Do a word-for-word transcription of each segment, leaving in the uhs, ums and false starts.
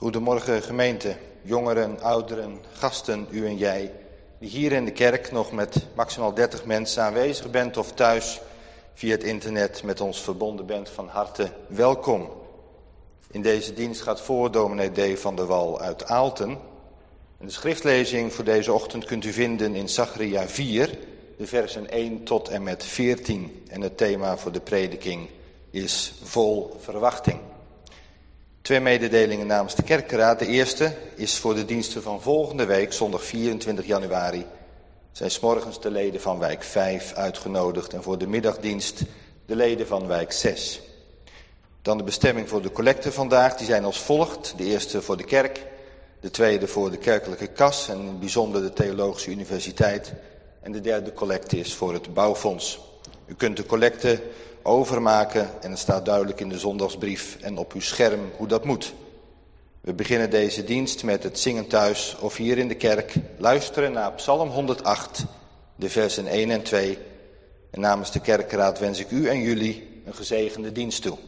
Goedemorgen gemeente, jongeren, ouderen, gasten, u en jij, die hier in de kerk nog met maximaal dertig mensen aanwezig bent of thuis via het internet met ons verbonden bent, van harte welkom. In deze dienst gaat voor dominee D. van der Wal uit Aalten. En de schriftlezing voor deze ochtend kunt u vinden in Zacharia vier, de versen één tot en met veertien. En het thema voor de prediking is vol verwachting. Twee mededelingen namens de kerkenraad. De eerste is voor de diensten van volgende week, zondag vierentwintig januari. Zijn 's morgens de leden van wijk vijf uitgenodigd en voor de middagdienst de leden van wijk zes. Dan de bestemming voor de collecte vandaag, die zijn als volgt. De eerste voor de kerk, de tweede voor de kerkelijke kas en in het bijzonder de Theologische Universiteit. En de derde collecte is voor het bouwfonds. U kunt de collecte overmaken en het staat duidelijk in de zondagsbrief en op uw scherm hoe dat moet. We beginnen deze dienst met het zingen thuis of hier in de kerk, luisteren naar Psalm honderdacht, de versen één en twee. En namens de kerkenraad wens ik u en jullie een gezegende dienst toe.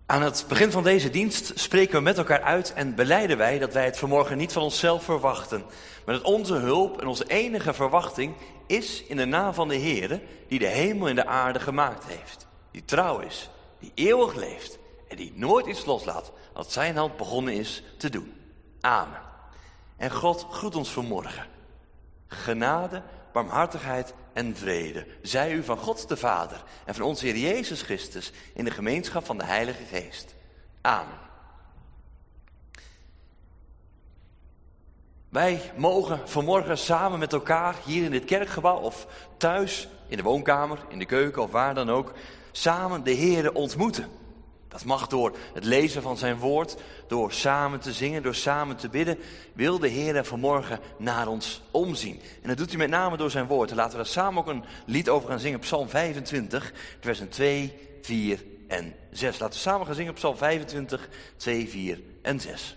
Aan het begin van deze dienst spreken we met elkaar uit en belijden wij dat wij het vanmorgen niet van onszelf verwachten. Maar dat onze hulp en onze enige verwachting is in de naam van de Heere die de hemel en de aarde gemaakt heeft. Die trouw is, die eeuwig leeft en die nooit iets loslaat wat zijn hand begonnen is te doen. Amen. En God groet ons vanmorgen. Genade, barmhartigheid en vrede zij u van God de Vader en van onze Heer Jezus Christus in de gemeenschap van de Heilige Geest. Amen. Wij mogen vanmorgen samen met elkaar hier in dit kerkgebouw of thuis in de woonkamer, in de keuken of waar dan ook, samen de Heere ontmoeten. Dat mag door het lezen van zijn woord, door samen te zingen, door samen te bidden, wil de Heer vanmorgen naar ons omzien. En dat doet hij met name door zijn woord. En laten we daar samen ook een lied over gaan zingen, Psalm vijfentwintig, versen twee, vier en zes. Laten we samen gaan zingen, Psalm vijfentwintig, twee, vier en zes.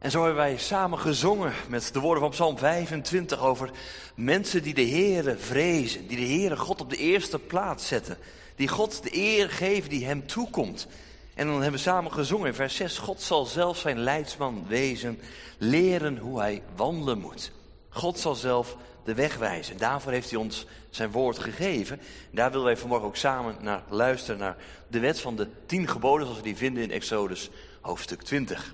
En zo hebben wij samen gezongen met de woorden van Psalm vijfentwintig over mensen die de Heere vrezen, die de Heere God op de eerste plaats zetten, die God de eer geven die hem toekomt. En dan hebben we samen gezongen in vers zes, God zal zelf zijn leidsman wezen, leren hoe hij wandelen moet. God zal zelf de weg wijzen. Daarvoor heeft hij ons zijn woord gegeven. Daar willen wij vanmorgen ook samen naar luisteren, naar de wet van de tien geboden, zoals we die vinden in Exodus hoofdstuk twintig.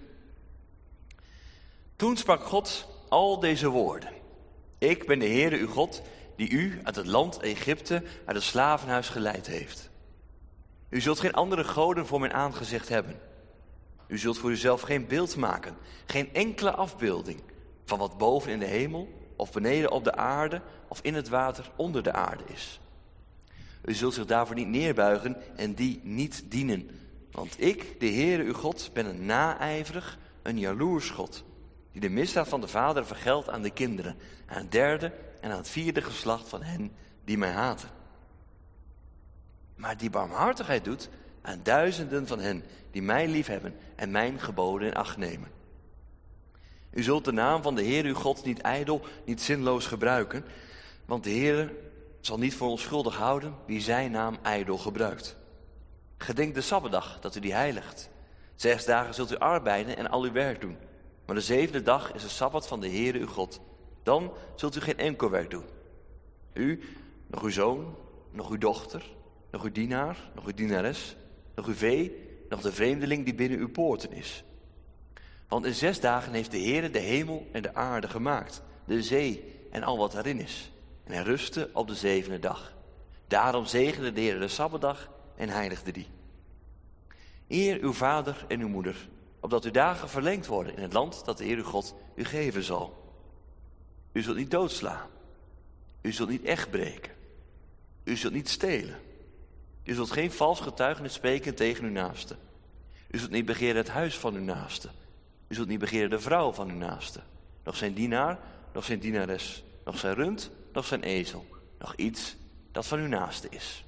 Toen sprak God al deze woorden. Ik ben de Heere uw God, die u uit het land Egypte, uit het slavenhuis geleid heeft. U zult geen andere goden voor mijn aangezicht hebben. U zult voor uzelf geen beeld maken, geen enkele afbeelding van wat boven in de hemel of beneden op de aarde of in het water onder de aarde is. U zult zich daarvoor niet neerbuigen en die niet dienen. Want ik, de Heere uw God, ben een naijverig, een jaloers God, die de misdaad van de vader vergeldt aan de kinderen, aan het derde en aan het vierde geslacht van hen die mij haten. Maar die barmhartigheid doet aan duizenden van hen die mij liefhebben en mijn geboden in acht nemen. U zult de naam van de Heer uw God niet ijdel, niet zinloos gebruiken, want de Heer zal niet voor onschuldig houden wie zijn naam ijdel gebruikt. Gedenk de Sabbatdag, dat u die heiligt. Zes dagen zult u arbeiden en al uw werk doen. Maar de zevende dag is de Sabbat van de Heere uw God. Dan zult u geen enkel werk doen. U, nog uw zoon, nog uw dochter, nog uw dienaar, nog uw dienares, nog uw vee, nog de vreemdeling die binnen uw poorten is. Want in zes dagen heeft de Heere de hemel en de aarde gemaakt, de zee en al wat erin is. En hij rustte op de zevende dag. Daarom zegende de Heere de Sabbatdag en heiligde die. Eer uw vader en uw moeder, opdat uw dagen verlengd worden in het land dat de Heer uw God u geven zal. U zult niet doodslaan. U zult niet echt breken. U zult niet stelen. U zult geen vals getuigenis spreken tegen uw naaste. U zult niet begeren het huis van uw naaste. U zult niet begeren de vrouw van uw naaste. Nog zijn dienaar, nog zijn dienares. Nog zijn rund, nog zijn ezel. Nog iets dat van uw naaste is.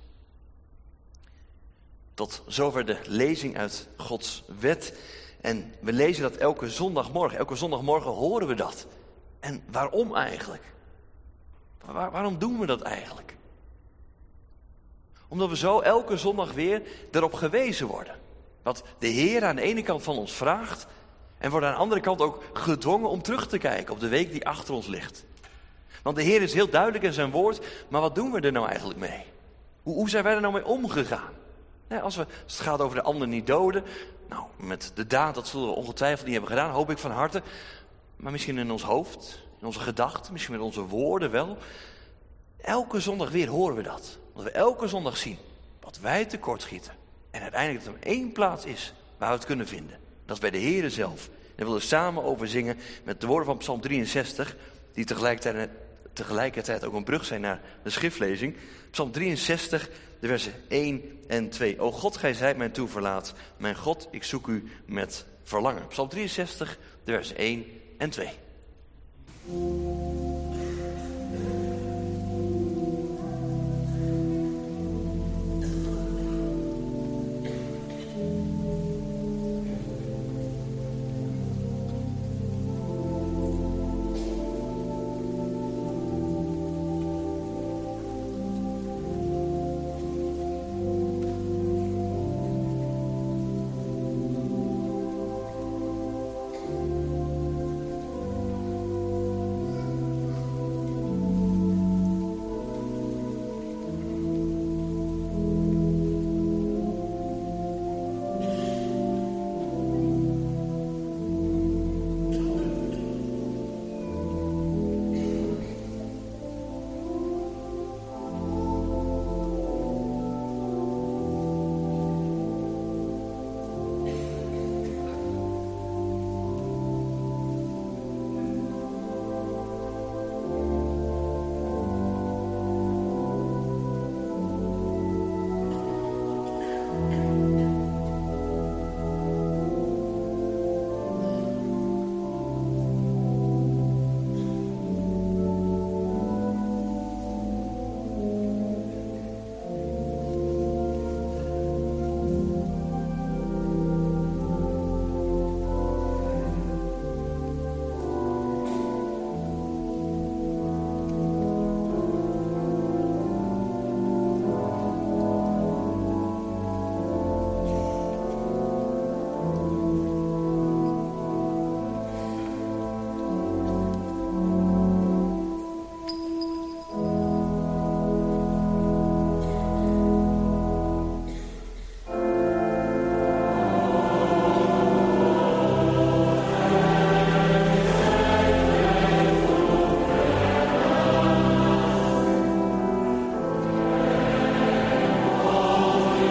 Tot zover de lezing uit Gods wet. En we lezen dat elke zondagmorgen. Elke zondagmorgen horen we dat. En waarom eigenlijk? Waar, waarom doen we dat eigenlijk? Omdat we zo elke zondag weer erop gewezen worden. Wat de Heer aan de ene kant van ons vraagt. En worden aan de andere kant ook gedwongen om terug te kijken op de week die achter ons ligt. Want de Heer is heel duidelijk in zijn woord. Maar wat doen we er nou eigenlijk mee? Hoe, hoe zijn wij er nou mee omgegaan? Ja, als, we, als het gaat over de ander niet doden. Nou, met de daad, dat zullen we ongetwijfeld niet hebben gedaan. Hoop ik van harte. Maar misschien in ons hoofd. In onze gedachten. Misschien met onze woorden wel. Elke zondag weer horen we dat. Dat we elke zondag zien wat wij tekortschieten. En uiteindelijk dat er maar één plaats is waar we het kunnen vinden. Dat is bij de Heere zelf. En daar willen we samen over zingen met de woorden van Psalm drieënzestig. Die tegelijkertijd, tegelijkertijd ook een brug zijn naar de schriftlezing. Psalm drieënzestig, de versen één en twee. O God, gij zijt mijn toeverlaat. Mijn God, ik zoek u met verlangen. Psalm drieënzestig, de versen één en twee.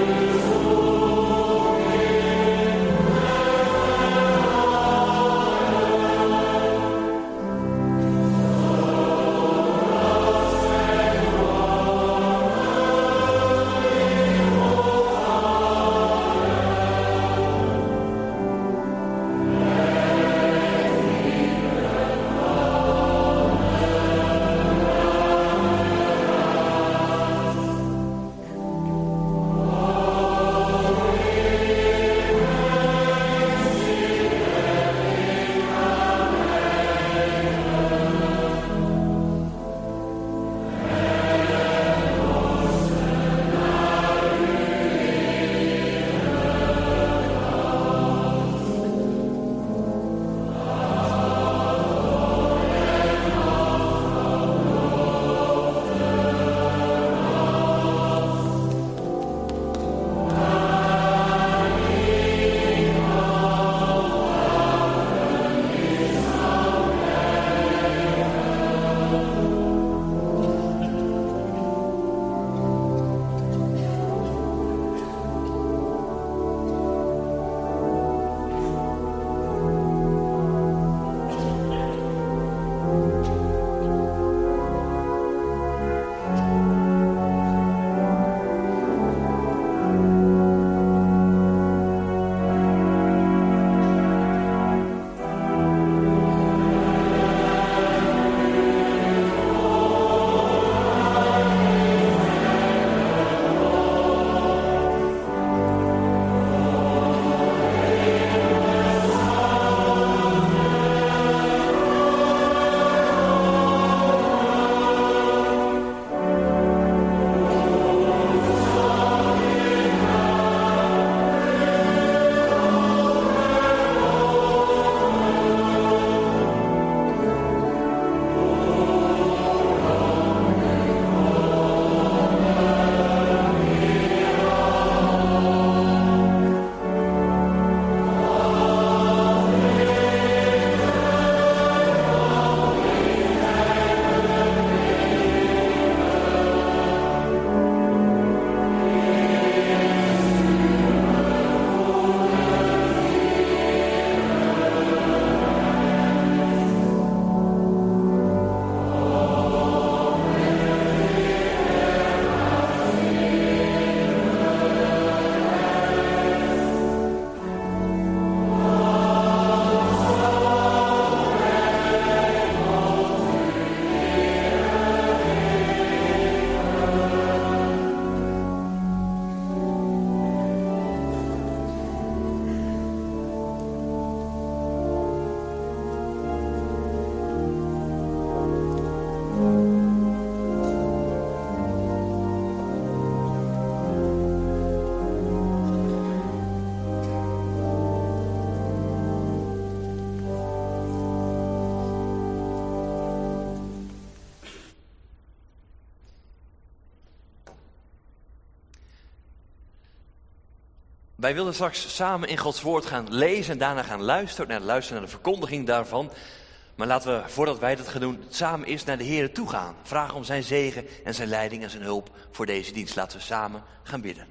Wij willen straks samen in Gods woord gaan lezen en daarna gaan luisteren, naar luisteren naar de verkondiging daarvan. Maar laten we, voordat wij dat gaan doen, samen eerst naar de Heer toe gaan. Vragen om zijn zegen en zijn leiding en zijn hulp voor deze dienst. Laten we samen gaan bidden.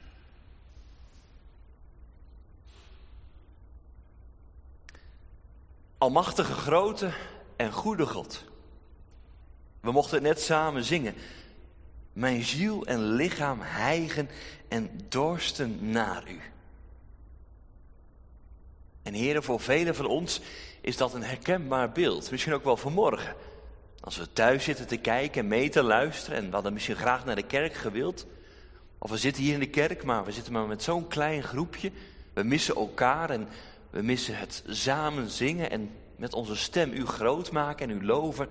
Almachtige, grote en goede God. We mochten het net samen zingen. Mijn ziel en lichaam hijgen en dorsten naar u. En Heere, voor velen van ons is dat een herkenbaar beeld. Misschien ook wel vanmorgen. Als we thuis zitten te kijken en mee te luisteren. En we hadden misschien graag naar de kerk gewild. Of we zitten hier in de kerk, maar we zitten maar met zo'n klein groepje. We missen elkaar en we missen het samen zingen. En met onze stem u groot maken en u loven.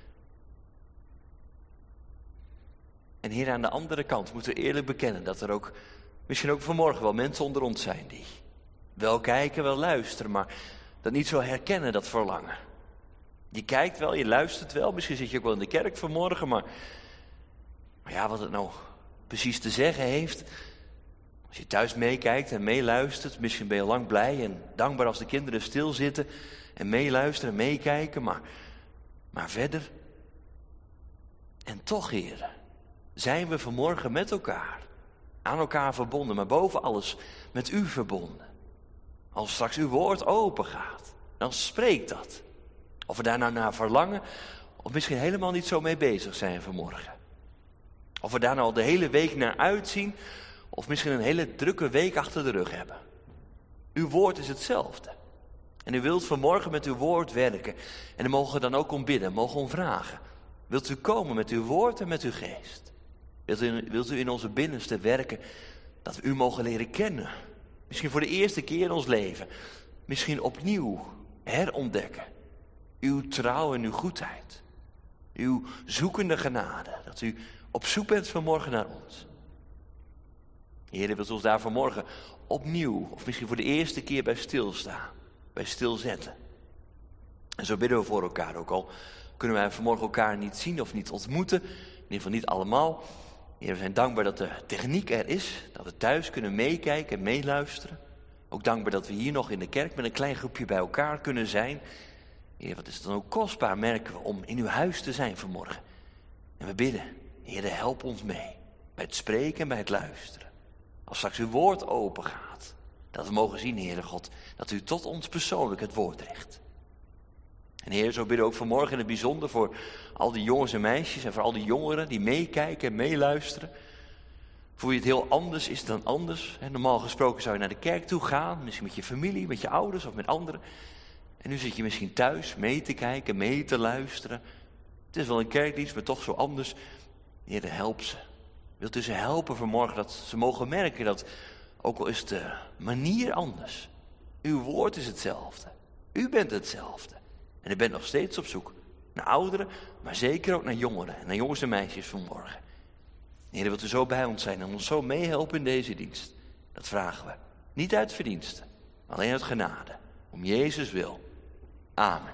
En Heer, aan de andere kant moeten we eerlijk bekennen dat er ook, misschien ook vanmorgen wel mensen onder ons zijn die wel kijken, wel luisteren, maar dat niet zo herkennen, dat verlangen. Je kijkt wel, je luistert wel, misschien zit je ook wel in de kerk vanmorgen, maar, maar ja, wat het nou precies te zeggen heeft. Als je thuis meekijkt en meeluistert, misschien ben je lang blij en dankbaar als de kinderen stilzitten en meeluisteren en meekijken, maar, maar verder. En toch, Heer, zijn we vanmorgen met elkaar. Aan elkaar verbonden, maar boven alles met u verbonden. Als straks uw woord open gaat, dan spreekt dat. Of we daar nou naar verlangen, of misschien helemaal niet zo mee bezig zijn vanmorgen. Of we daar nou al de hele week naar uitzien, of misschien een hele drukke week achter de rug hebben. Uw woord is hetzelfde. En u wilt vanmorgen met uw woord werken. En daar mogen we dan ook om bidden, mogen om vragen. Wilt u komen met uw woord en met uw geest? Wilt u, wilt u in onze binnenste werken, dat we u mogen leren kennen? Misschien voor de eerste keer in ons leven. Misschien opnieuw herontdekken. Uw trouw en uw goedheid. Uw zoekende genade. Dat u op zoek bent vanmorgen naar ons. Heer, wilt u ons daar vanmorgen opnieuw, of misschien voor de eerste keer bij stilstaan. Bij stilzetten. En zo bidden we voor elkaar ook al. Kunnen wij vanmorgen elkaar niet zien of niet ontmoeten. In ieder geval niet allemaal. Heer, we zijn dankbaar dat de techniek er is. Dat we thuis kunnen meekijken en meeluisteren. Ook dankbaar dat we hier nog in de kerk met een klein groepje bij elkaar kunnen zijn. Heer, wat is het dan ook kostbaar, merken we, om in uw huis te zijn vanmorgen. En we bidden, Heer, help ons mee. Bij het spreken en bij het luisteren. Als straks uw woord open gaat. Dat we mogen zien, Heere God, dat u tot ons persoonlijk het woord richt. En Heer, zo bidden we ook vanmorgen in het bijzonder voor al die jongens en meisjes en voor al die jongeren die meekijken en meeluisteren. Voor wie het heel anders is dan anders. Normaal gesproken zou je naar de kerk toe gaan, misschien met je familie, met je ouders of met anderen. En nu zit je misschien thuis mee te kijken, mee te luisteren. Het is wel een kerkdienst, maar toch zo anders. Heer, help ze. Wilt u ze helpen vanmorgen dat ze mogen merken dat, ook al is de manier anders, uw woord is hetzelfde. U bent hetzelfde. En u bent nog steeds op zoek naar ouderen, maar zeker ook naar jongeren en naar jongens en meisjes vanmorgen. Heer, wilt u zo bij ons zijn en ons zo meehelpen in deze dienst. Dat vragen we. Niet uit verdiensten, maar alleen uit genade. Om Jezus wil. Amen.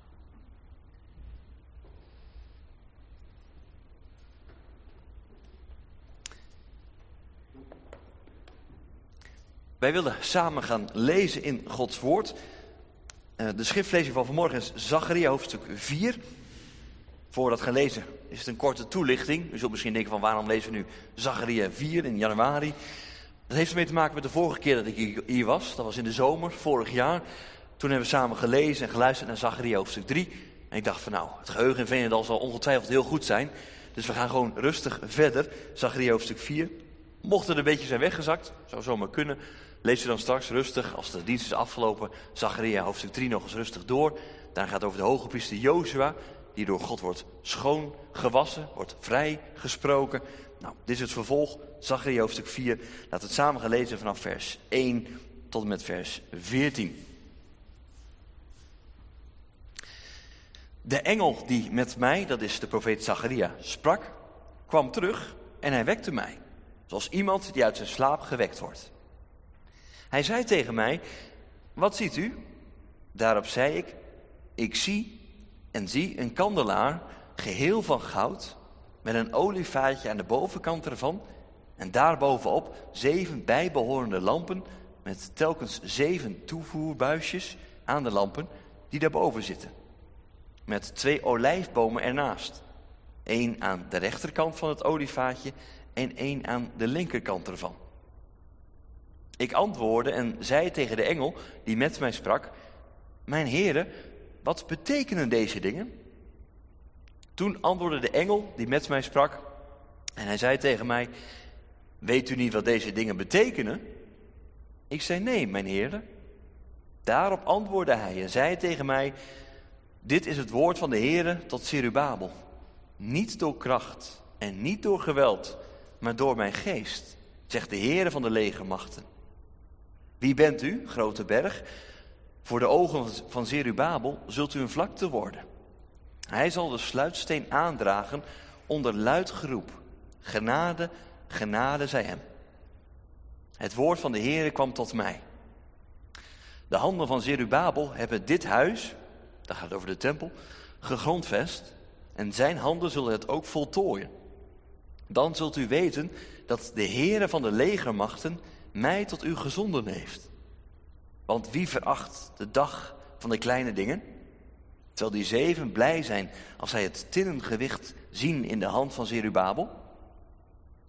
Wij willen samen gaan lezen in Gods woord. De schriftlezing van vanmorgen is Zacharia hoofdstuk vier. Voor dat gaan lezen is het een korte toelichting. U zult misschien denken van waarom lezen we nu Zacharia vier in januari. Dat heeft ermee te maken met de vorige keer dat ik hier was. Dat was in de zomer, vorig jaar. Toen hebben we samen gelezen en geluisterd naar Zacharia hoofdstuk drie. En ik dacht van nou, het geheugen in Veenendaal zal ongetwijfeld heel goed zijn. Dus we gaan gewoon rustig verder. Zacharia hoofdstuk vier. Mocht het een beetje zijn weggezakt, zou zomaar kunnen. Lees je dan straks rustig, als de dienst is afgelopen, Zacharia hoofdstuk drie nog eens rustig door. Daar gaat het over de hoge priester Jozua, die door God wordt schoon gewassen, wordt vrij gesproken. Nou, dit is het vervolg, Zacharia hoofdstuk vier. Laten we het samen gaan lezen vanaf vers één tot en met vers veertien. De engel die met mij, dat is de profeet Zacharia, sprak, kwam terug en hij wekte mij. Zoals iemand die uit zijn slaap gewekt wordt. Hij zei tegen mij, wat ziet u? Daarop zei ik, ik zie en zie een kandelaar, geheel van goud, met een olievaatje aan de bovenkant ervan en daarbovenop zeven bijbehorende lampen met telkens zeven toevoerbuisjes aan de lampen die daarboven zitten. Met twee olijfbomen ernaast. Eén aan de rechterkant van het olievaatje en één aan de linkerkant ervan. Ik antwoordde en zei tegen de engel die met mij sprak, mijn heren, wat betekenen deze dingen? Toen antwoordde de engel die met mij sprak en hij zei tegen mij, weet u niet wat deze dingen betekenen? Ik zei nee, mijn heren. Daarop antwoordde hij en zei tegen mij, dit is het woord van de Heere tot Zerubabel. Niet door kracht en niet door geweld, maar door mijn geest, zegt de Heere van de legermachten. Wie bent u, grote berg? Voor de ogen van Zerubabel zult u een vlakte worden. Hij zal de sluitsteen aandragen onder luid geroep. Genade, genade zij hem. Het woord van de Heere kwam tot mij. De handen van Zerubabel hebben dit huis, dat gaat over de tempel, gegrondvest. En zijn handen zullen het ook voltooien. Dan zult u weten dat de Heere van de legermachten mij tot u gezonden heeft. Want wie veracht de dag van de kleine dingen? Terwijl die zeven blij zijn als zij het tinnen gewicht zien in de hand van Zerubabel.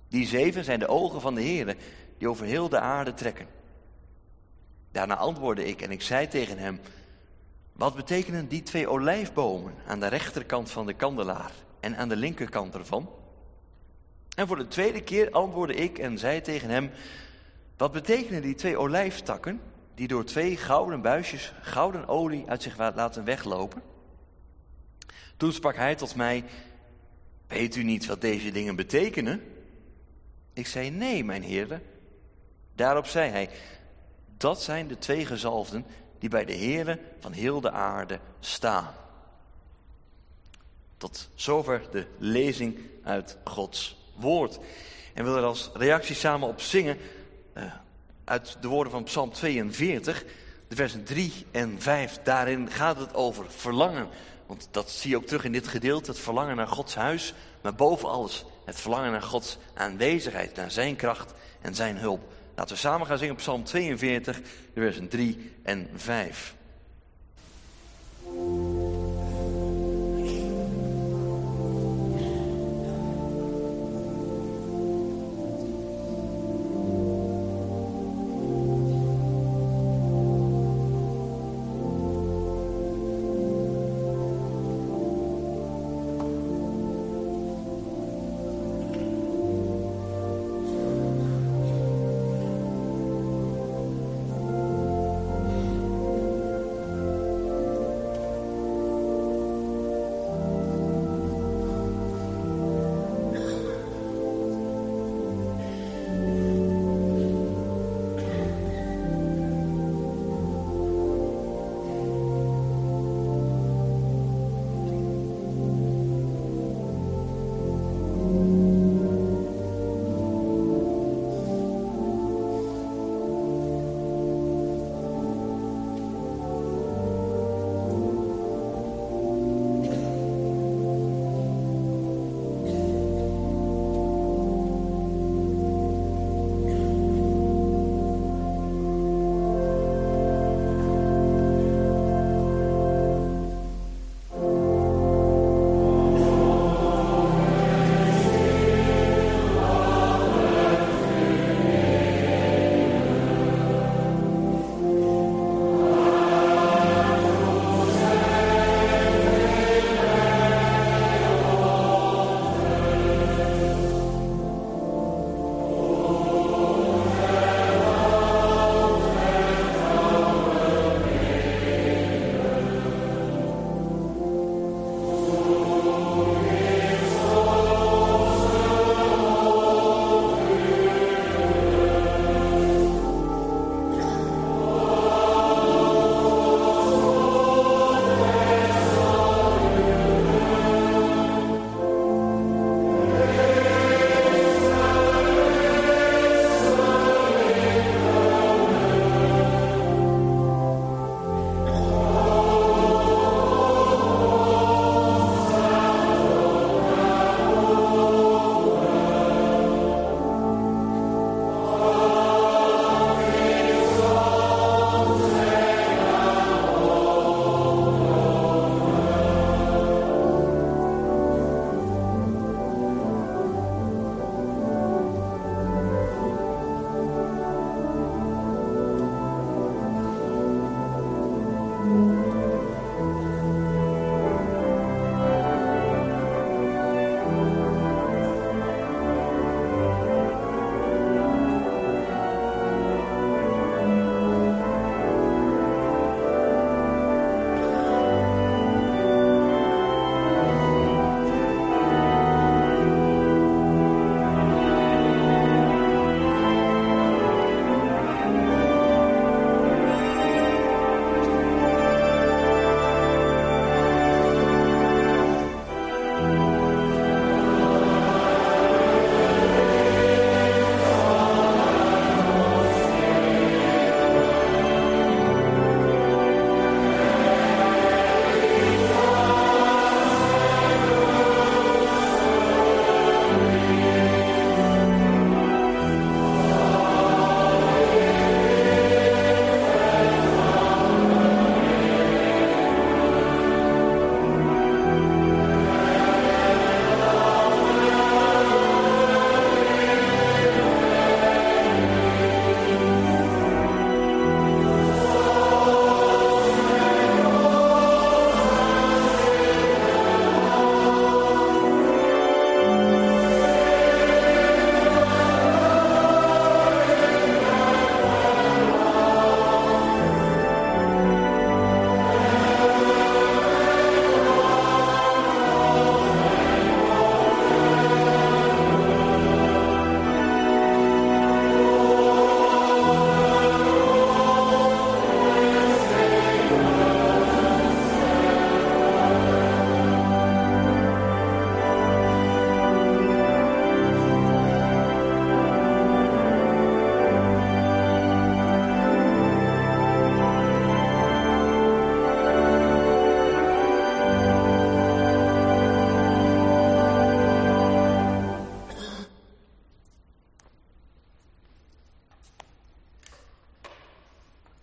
Die zeven zijn de ogen van de Heere, die over heel de aarde trekken. Daarna antwoordde ik en ik zei tegen hem: wat betekenen die twee olijfbomen aan de rechterkant van de kandelaar en aan de linkerkant ervan? En voor de tweede keer antwoordde ik en zei tegen hem: wat betekenen die twee olijftakken die door twee gouden buisjes gouden olie uit zich laten weglopen? Toen sprak hij tot mij: weet u niet wat deze dingen betekenen? Ik zei: nee, mijn Heere. Daarop zei hij: dat zijn de twee gezalfden die bij de Heere van heel de aarde staan. Tot zover de lezing uit Gods woord. En we willen er als reactie samen op zingen uh, uit de woorden van Psalm tweeënveertig, de versen drie en vijf. Daarin gaat het over verlangen. Want dat zie je ook terug in dit gedeelte, het verlangen naar Gods huis. Maar boven alles het verlangen naar Gods aanwezigheid, naar zijn kracht en zijn hulp. Laten we samen gaan zingen op Psalm tweeënveertig, de versen drie en vijf.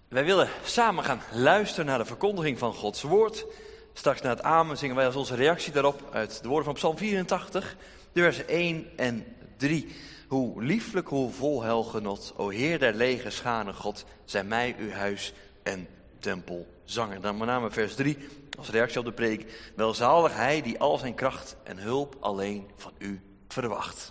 Wij willen samen gaan luisteren naar de verkondiging van Gods woord. Straks na het amen zingen wij als onze reactie daarop uit de woorden van Psalm vierentachtig, de versen één en drie. Hoe lieflijk, hoe vol heilgenot, o Heer der lege scharen God, zijn mij uw huis en tempel zangen. Dan met name vers drie, als reactie op de preek. Welzalig hij die al zijn kracht en hulp alleen van u verwacht.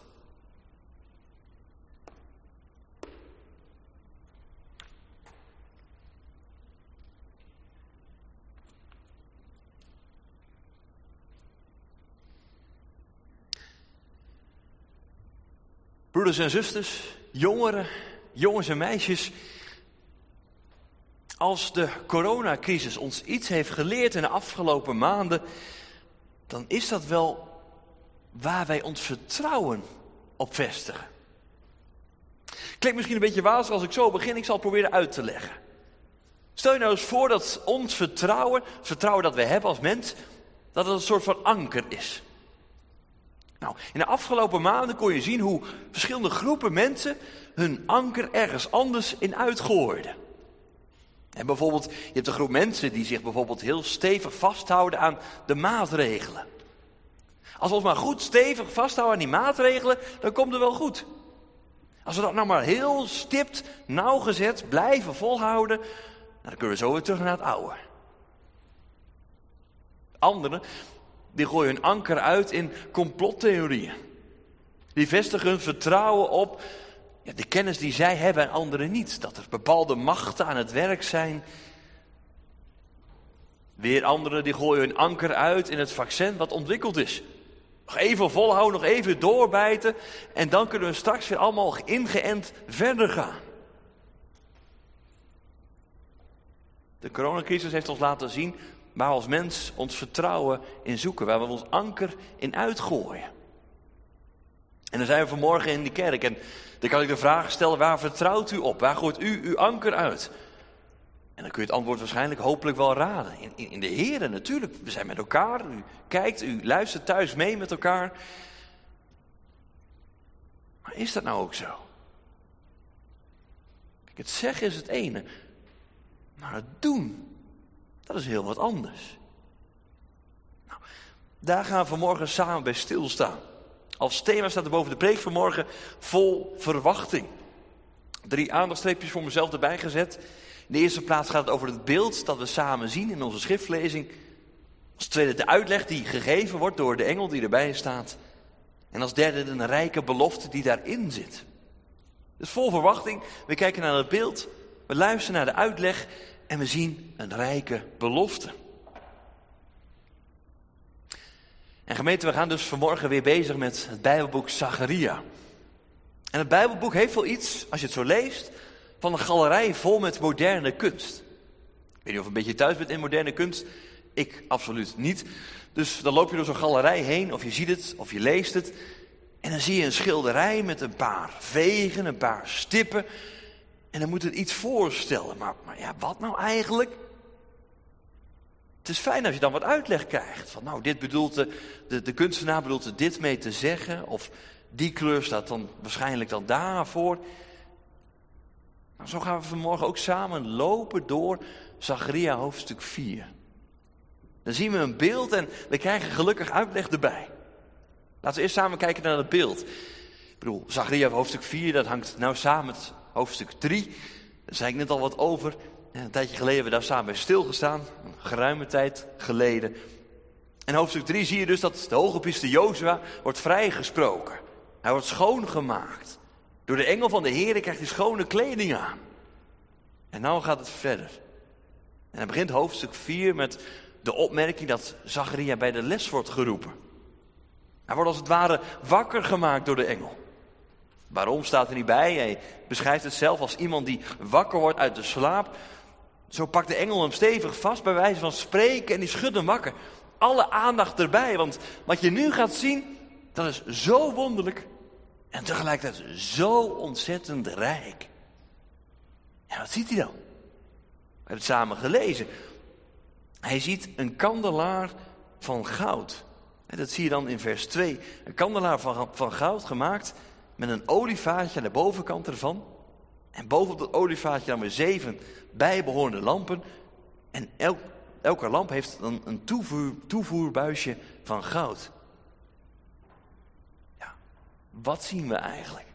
Broeders en zusters, jongeren, jongens en meisjes. Als de coronacrisis ons iets heeft geleerd in de afgelopen maanden, dan is dat wel waar wij ons vertrouwen op vestigen. Klinkt misschien een beetje wazig als ik zo begin, ik zal het proberen uit te leggen. Stel je nou eens voor dat ons vertrouwen, het vertrouwen dat wij hebben als mens, dat het een soort van anker is. Nou, in de afgelopen maanden kon je zien hoe verschillende groepen mensen hun anker ergens anders in uitgooiden. En bijvoorbeeld, je hebt een groep mensen die zich bijvoorbeeld heel stevig vasthouden aan de maatregelen. Als we ons maar goed stevig vasthouden aan die maatregelen, dan komt het wel goed. Als we dat nou maar heel stipt, nauwgezet blijven volhouden, dan kunnen we zo weer terug naar het oude. Anderen, die gooien hun anker uit in complottheorieën. Die vestigen hun vertrouwen op ja, de kennis die zij hebben en anderen niet. Dat er bepaalde machten aan het werk zijn. Weer anderen die gooien hun anker uit in het vaccin wat ontwikkeld is. Nog even volhouden, nog even doorbijten. En dan kunnen we straks weer allemaal ingeënt verder gaan. De coronacrisis heeft ons laten zien waar we als mens ons vertrouwen in zoeken. Waar we ons anker in uitgooien. En dan zijn we vanmorgen in de kerk. En dan kan ik de vraag stellen, waar vertrouwt u op? Waar gooit u uw anker uit? En dan kun je het antwoord waarschijnlijk hopelijk wel raden. In, in, in de Here natuurlijk. We zijn met elkaar. U kijkt, u luistert thuis mee met elkaar. Maar is dat nou ook zo? Kijk, het zeggen is het ene. Maar het doen, dat is heel wat anders. Nou, daar gaan we vanmorgen samen bij stilstaan. Als thema staat er boven de preek vanmorgen vol verwachting. Drie aandachtstreepjes voor mezelf erbij gezet. In de eerste plaats gaat het over het beeld dat we samen zien in onze schriftlezing. Als tweede de uitleg die gegeven wordt door de engel die erbij staat. En als derde de rijke belofte die daarin zit. Dus vol verwachting, we kijken naar het beeld, we luisteren naar de uitleg en we zien een rijke belofte. En gemeente, we gaan dus vanmorgen weer bezig met het Bijbelboek Zacharia. En het Bijbelboek heeft wel iets, als je het zo leest, van een galerij vol met moderne kunst. Ik weet niet of je een beetje thuis bent in moderne kunst. Ik absoluut niet. Dus dan loop je door zo'n galerij heen, of je ziet het, of je leest het. En dan zie je een schilderij met een paar vegen, een paar stippen. En dan moet het iets voorstellen. Maar, maar ja, wat nou eigenlijk? Het is fijn als je dan wat uitleg krijgt. Van nou, dit bedoelt de, de, de kunstenaar bedoelt er dit mee te zeggen. Of die kleur staat dan waarschijnlijk dan daarvoor. Nou, zo gaan we vanmorgen ook samen lopen door Zacharia hoofdstuk vier. Dan zien we een beeld en we krijgen gelukkig uitleg erbij. Laten we eerst samen kijken naar het beeld. Ik bedoel, Zacharia hoofdstuk vier, dat hangt nou samen met hoofdstuk drie. Daar zei ik net al wat over. Een tijdje geleden hebben we daar samen bij stilgestaan. Een geruime tijd geleden. En hoofdstuk drie zie je dus dat de hoge priester Jozua wordt vrijgesproken. Hij wordt schoongemaakt. Door de engel van de Heer krijgt hij schone kleding aan. En nou gaat het verder. En dan begint hoofdstuk vier met de opmerking dat Zacharia bij de les wordt geroepen. Hij wordt als het ware wakker gemaakt door de engel. Waarom staat er niet bij? Hij beschrijft het zelf als iemand die wakker wordt uit de slaap. Zo pakt de engel hem stevig vast bij wijze van spreken en die schudt hem wakker. Alle aandacht erbij, want wat je nu gaat zien, dat is zo wonderlijk en tegelijkertijd zo ontzettend rijk. Ja, wat ziet hij dan? We hebben het samen gelezen. Hij ziet een kandelaar van goud. En dat zie je dan in vers twee. Een kandelaar van, van goud gemaakt met een olievaatje aan de bovenkant ervan. En bovenop dat olievaatje dan weer zeven bijbehorende lampen. En elk, elke lamp heeft dan een toevoer, toevoerbuisje van goud. Ja, wat zien we eigenlijk?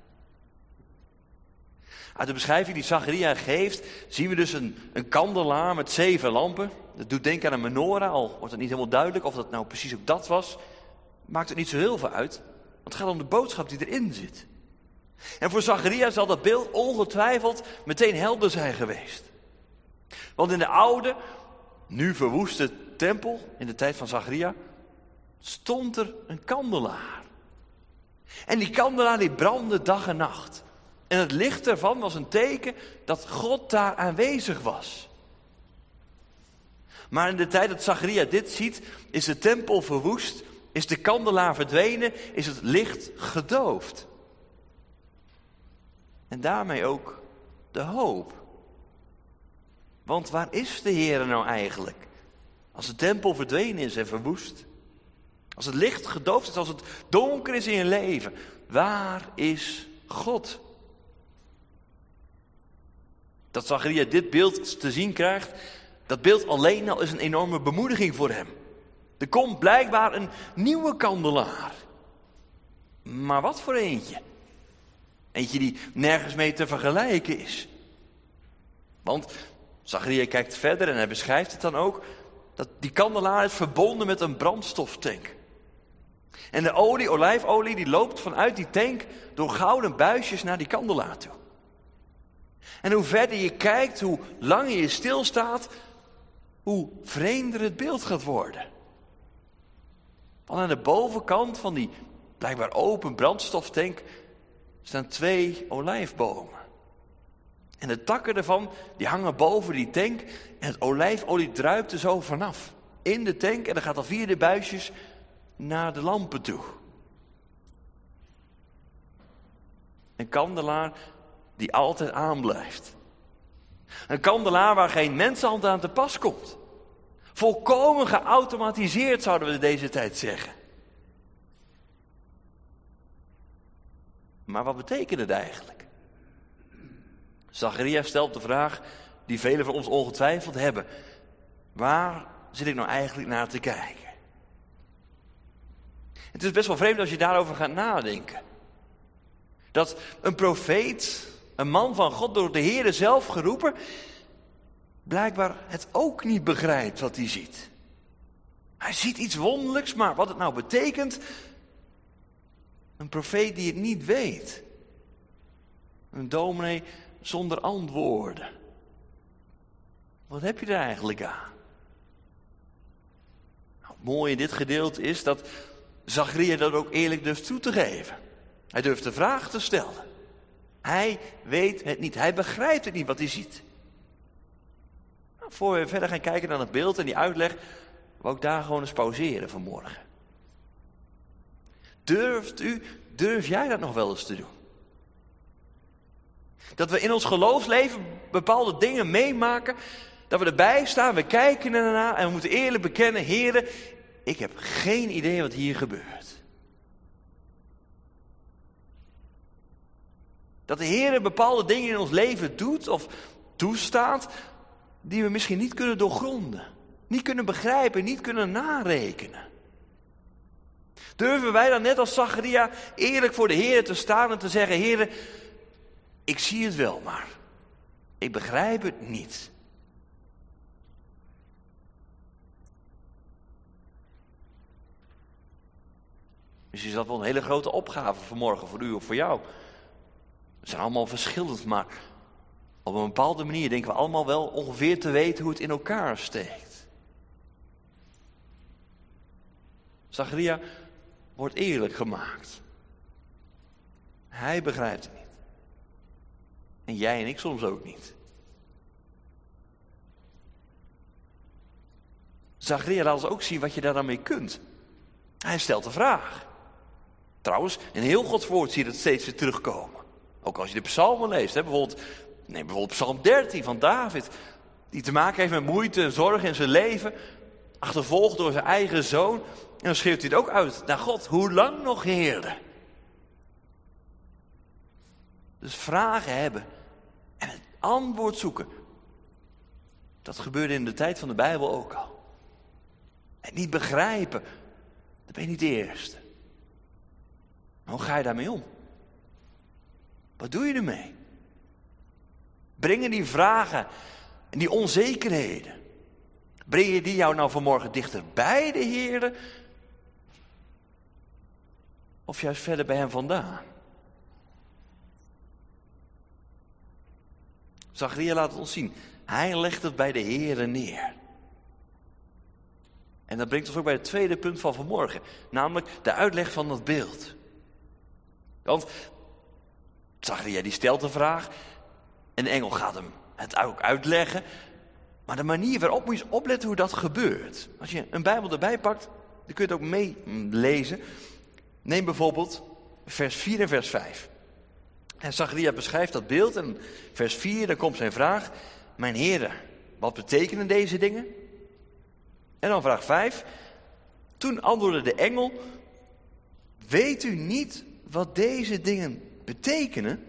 Uit de beschrijving die Zacharia geeft, zien we dus een, een kandelaar met zeven lampen. Dat doet denken aan een menorah, al wordt het niet helemaal duidelijk of dat nou precies ook dat was. Maakt het niet zo heel veel uit, want het gaat om de boodschap die erin zit. En voor Zacharia zal dat beeld ongetwijfeld meteen helder zijn geweest. Want in de oude, nu verwoeste tempel, in de tijd van Zacharia, stond er een kandelaar. En die kandelaar die brandde dag en nacht. En het licht ervan was een teken dat God daar aanwezig was. Maar in de tijd dat Zacharia dit ziet, is de tempel verwoest, is de kandelaar verdwenen, is het licht gedoofd. En daarmee ook de hoop. Want waar is de Heer nou eigenlijk? Als de tempel verdwenen is en verwoest. Als het licht gedoofd is, als het donker is in je leven. Waar is God? Dat Zacharia dit beeld te zien krijgt, dat beeld alleen al is een enorme bemoediging voor hem. Er komt blijkbaar een nieuwe kandelaar. Maar wat voor eentje? Eentje die nergens mee te vergelijken is. Want Zacharia kijkt verder en hij beschrijft het dan ook, dat die kandelaar is verbonden met een brandstoftank. En de olie, olijfolie, die loopt vanuit die tank door gouden buisjes naar die kandelaar toe. En hoe verder je kijkt, hoe langer je stilstaat, hoe vreemder het beeld gaat worden. Want aan de bovenkant van die blijkbaar open brandstoftank staan twee olijfbomen. En de takken ervan, die hangen boven die tank en het olijfolie druipt er zo vanaf. In de tank en dan gaat dan via de buisjes naar de lampen toe. Een kandelaar die altijd aanblijft. Een kandelaar waar geen mensenhand aan te pas komt. Volkomen geautomatiseerd zouden we deze tijd zeggen. Maar wat betekent het eigenlijk? Zacharia stelt de vraag die velen van ons ongetwijfeld hebben. Waar zit ik nou eigenlijk naar te kijken? Het is best wel vreemd als je daarover gaat nadenken. Dat een profeet, een man van God, door de Heere zelf geroepen, blijkbaar het ook niet begrijpt wat hij ziet. Hij ziet iets wonderlijks, maar wat het nou betekent, een profeet die het niet weet. Een dominee zonder antwoorden. Wat heb je er eigenlijk aan? Nou, het mooie in dit gedeelte is dat Zacharia dat ook eerlijk durft toe te geven. Hij durft de vraag te stellen. Hij weet het niet. Hij begrijpt het niet wat hij ziet. Nou, voor we verder gaan kijken naar het beeld en die uitleg, wou ik daar gewoon eens pauzeren vanmorgen. Durft u, durf jij dat nog wel eens te doen? Dat we in ons geloofsleven bepaalde dingen meemaken, dat we erbij staan, we kijken ernaar en we moeten eerlijk bekennen, Heere, ik heb geen idee wat hier gebeurt. Dat de Heer bepaalde dingen in ons leven doet of toestaat, die we misschien niet kunnen doorgronden. Niet kunnen begrijpen, niet kunnen narekenen. Durven wij dan net als Zacharia eerlijk voor de Heer te staan en te zeggen, Heer, ik zie het wel, maar ik begrijp het niet. Misschien is dat wel een hele grote opgave vanmorgen voor u of voor jou. We zijn allemaal verschillend, maar op een bepaalde manier denken we allemaal wel ongeveer te weten hoe het in elkaar steekt. Zacharia wordt eerlijk gemaakt. Hij begrijpt het niet. En jij en ik soms ook niet. Zacharia laat ons ook zien wat je daar dan mee kunt. Hij stelt de vraag. Trouwens, in heel Gods woord zie je dat steeds weer terugkomen. Ook als je de psalmen leest. Hè? Bijvoorbeeld, neem bijvoorbeeld psalm dertien van David. Die te maken heeft met moeite en zorg in zijn leven. Achtervolgd door zijn eigen zoon. En dan schreeuwt hij het ook uit naar God. Hoe lang nog, Heere? Dus vragen hebben En het antwoord zoeken. Dat gebeurde in de tijd van de Bijbel ook al. En niet begrijpen, dat ben je niet de eerste. Maar hoe ga je daarmee om? Wat doe je ermee? Brengen die vragen en die onzekerheden, breng je die jou nou vanmorgen dichter bij de Heer? Of juist verder bij hem vandaan? Zacharia laat het ons zien. Hij legt het bij de Heer neer. En dat brengt ons ook bij het tweede punt van vanmorgen. Namelijk de uitleg van dat beeld. Want Zacharia die stelt de vraag. En de engel gaat hem het ook uitleggen. Maar de manier waarop moet je eens opletten hoe dat gebeurt. Als je een Bijbel erbij pakt, dan kun je het ook meelezen. Neem bijvoorbeeld vers vier en vers vijf. En Zacharia beschrijft dat beeld. En vers vier, dan komt zijn vraag. Mijn heren, wat betekenen deze dingen? En dan vraag vijf. Toen antwoordde de engel. Weet u niet wat deze dingen betekenen?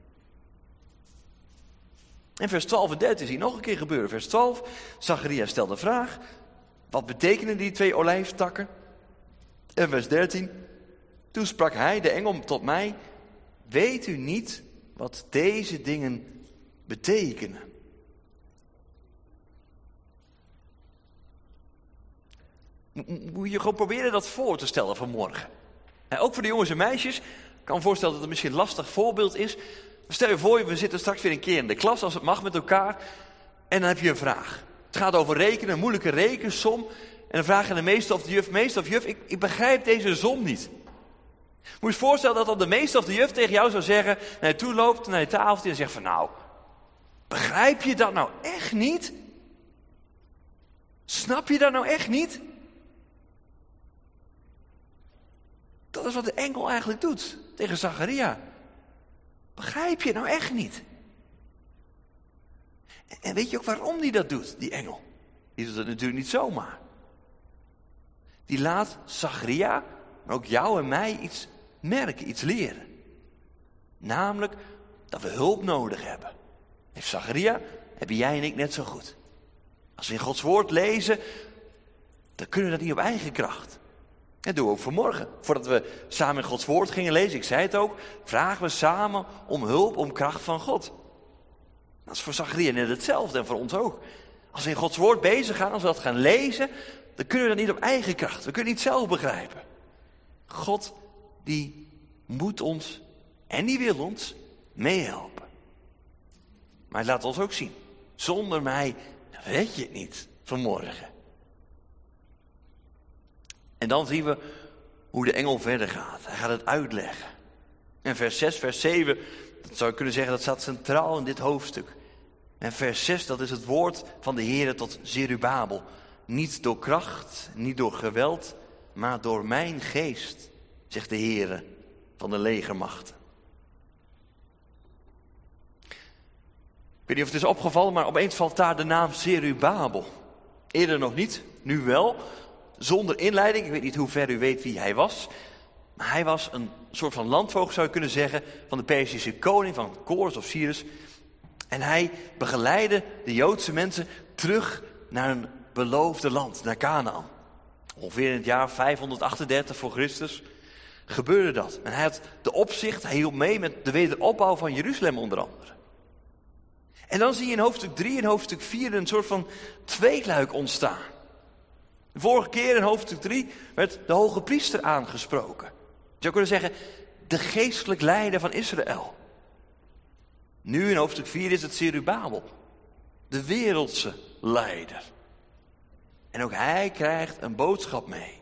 En vers twaalf en dertien zie je nog een keer gebeuren. Vers twaalf, Zacharia stelt de vraag. Wat betekenen die twee olijftakken? En vers dertien. Toen sprak hij, de engel, tot mij. Weet u niet wat deze dingen betekenen? Moet je gewoon proberen dat voor te stellen vanmorgen. En ook voor de jongens en meisjes. Ik kan me voorstellen dat het misschien een lastig voorbeeld is. Stel je voor, we zitten straks weer een keer in de klas, als het mag, met elkaar. En dan heb je een vraag. Het gaat over rekenen, een moeilijke rekensom. En dan vraag je de meester of de juf, meester of juf, ik, ik begrijp deze som niet. Moet je je voorstellen dat dan de meester of de juf tegen jou zou zeggen, naar je toe loopt, naar je tafel en zegt van nou, begrijp je dat nou echt niet? Snap je dat nou echt niet? Dat is wat de engel eigenlijk doet tegen Zacharia. Begrijp je nou echt niet? En weet je ook waarom die dat doet, die engel? Die doet het natuurlijk niet zomaar. Die laat Zacharia, maar ook jou en mij iets merken, iets leren. Namelijk dat we hulp nodig hebben. Heeft Zacharia, hebben jij en ik net zo goed. Als we in Gods woord lezen, dan kunnen we dat niet op eigen kracht. Dat doen we ook vanmorgen. Voordat we samen in Gods woord gingen lezen, ik zei het ook, vragen we samen om hulp, om kracht van God. Dat is voor Zacharia net hetzelfde en voor ons ook. Als we in Gods woord bezig gaan, als we dat gaan lezen, dan kunnen we dat niet op eigen kracht. We kunnen niet zelf begrijpen. God, die moet ons en die wil ons meehelpen. Maar hij laat ons ook zien. Zonder mij weet je het niet vanmorgen. En dan zien we hoe de engel verder gaat. Hij gaat het uitleggen. En vers zes, vers zeven, dat zou je kunnen zeggen, dat staat centraal in dit hoofdstuk. En vers zes, dat is het woord van de Heere tot Zerubabel. Niet door kracht, niet door geweld, maar door mijn geest, zegt de Heere van de legermachten. Ik weet niet of het is opgevallen, maar opeens valt daar de naam Zerubabel. Eerder nog niet, nu wel. Zonder inleiding, ik weet niet hoe ver u weet wie hij was. Maar hij was een soort van landvoogd, zou je kunnen zeggen, van de Perzische koning, van Kores of Cyrus. En hij begeleidde de Joodse mensen terug naar een beloofde land, naar Kanaan. Ongeveer in het jaar vijfhonderdachtendertig voor Christus gebeurde dat. En hij had de opzicht, hij hielp mee met de wederopbouw van Jeruzalem onder andere. En dan zie je in hoofdstuk drie en hoofdstuk vier een soort van tweeluik ontstaan. De vorige keer in hoofdstuk drie werd de hoge priester aangesproken. Je zou kunnen zeggen, de geestelijk leider van Israël. Nu in hoofdstuk vier is het Zerubabel, de wereldse leider. En ook hij krijgt een boodschap mee.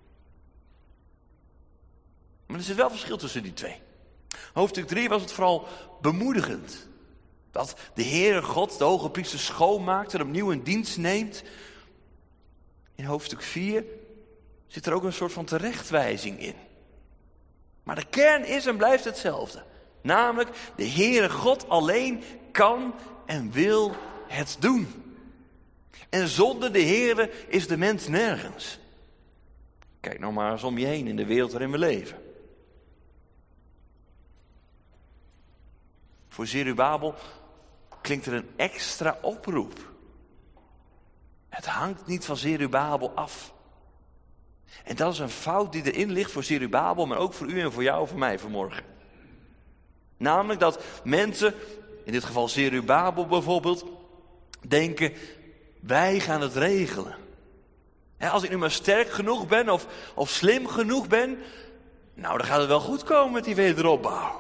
Maar er zit wel verschil tussen die twee. Hoofdstuk drie was het vooral bemoedigend. Dat de Heere God de hoge priester schoonmaakt en opnieuw in dienst neemt. In hoofdstuk vier zit er ook een soort van terechtwijzing in. Maar de kern is en blijft hetzelfde. Namelijk, de Heere God alleen kan en wil het doen. En zonder de Heere is de mens nergens. Kijk nou maar eens om je heen in de wereld waarin we leven. Voor Zerubabel klinkt er een extra oproep. Het hangt niet van Zerubabel af. En dat is een fout die erin ligt voor Zerubabel, maar ook voor u en voor jou en voor mij vanmorgen. Namelijk dat mensen, in dit geval Zerubabel bijvoorbeeld, denken, wij gaan het regelen. He, als ik nu maar sterk genoeg ben of, of slim genoeg ben, nou dan gaat het wel goed komen met die wederopbouw.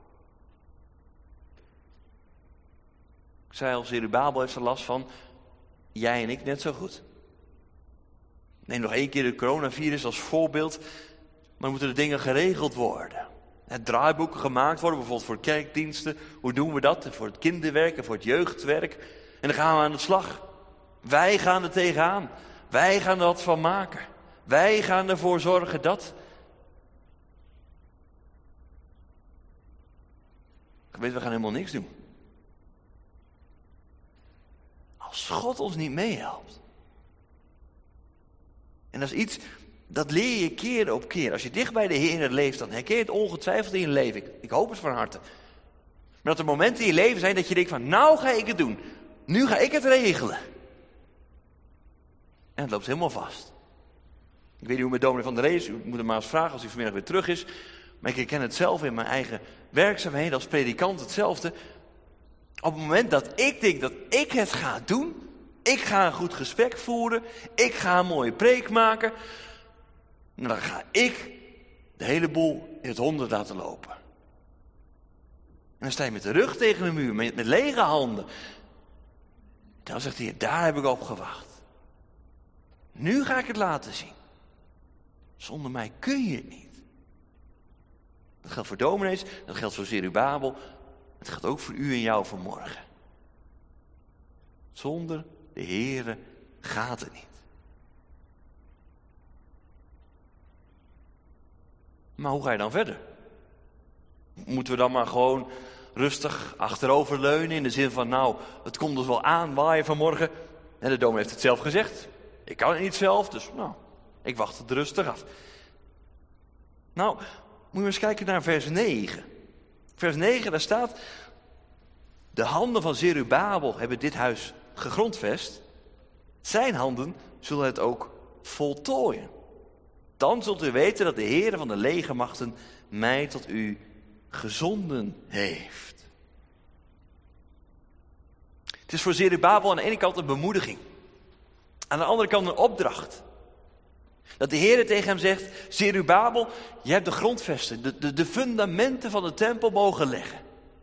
Ik zei al, Zerubabel heeft er last van, jij en ik net zo goed. Neem nog één keer het coronavirus als voorbeeld, maar moeten de dingen geregeld worden. Het draaiboeken gemaakt worden, bijvoorbeeld voor kerkdiensten. Hoe doen we dat? Voor het kinderwerk en voor het jeugdwerk. En dan gaan we aan de slag. Wij gaan er tegenaan. Wij gaan er wat van maken. Wij gaan ervoor zorgen dat. Ik weet, we gaan helemaal niks doen. Als God ons niet meehelpt. En dat is iets, dat leer je keer op keer. Als je dicht bij de Heer leeft, dan herken je het ongetwijfeld in je leven. Ik, ik hoop het van harte. Maar dat er momenten in je leven zijn dat je denkt van, nou ga ik het doen. Nu ga ik het regelen. En het loopt helemaal vast. Ik weet niet hoe met dominee Van der Rees, u moet hem maar eens vragen als hij vanmiddag weer terug is. Maar ik herken het zelf in mijn eigen werkzaamheden als predikant hetzelfde. Op het moment dat ik denk dat ik het ga doen, ik ga een goed gesprek voeren, ik ga een mooie preek maken, dan ga ik de hele boel in het honderd laten lopen. En dan sta je met de rug tegen de muur, met, met lege handen. Dan zegt hij, daar heb ik op gewacht. Nu ga ik het laten zien. Zonder mij kun je het niet. Dat geldt voor dominees, dat geldt voor Zerubabel. Het geldt ook voor u en jou vanmorgen. Zonder de Heere gaat het niet. Maar hoe ga je dan verder? Moeten we dan maar gewoon rustig achteroverleunen in de zin van, nou, het komt dus wel aan, waaien vanmorgen. En de dominee heeft het zelf gezegd. Ik kan het niet zelf, dus nou, ik wacht het rustig af. Nou, moet je eens kijken naar vers negen. Vers negen, daar staat, de handen van Zerubabel hebben dit huis gegrondvest. Zijn handen zullen het ook voltooien. Dan zult u weten dat de Heere van de legermachten mij tot u gezonden heeft. Het is voor Zerubabel aan de ene kant een bemoediging. Aan de andere kant een opdracht. Dat de Heere tegen hem zegt, Zerubabel, je hebt de grondvesten, de, de, de fundamenten van de tempel mogen leggen.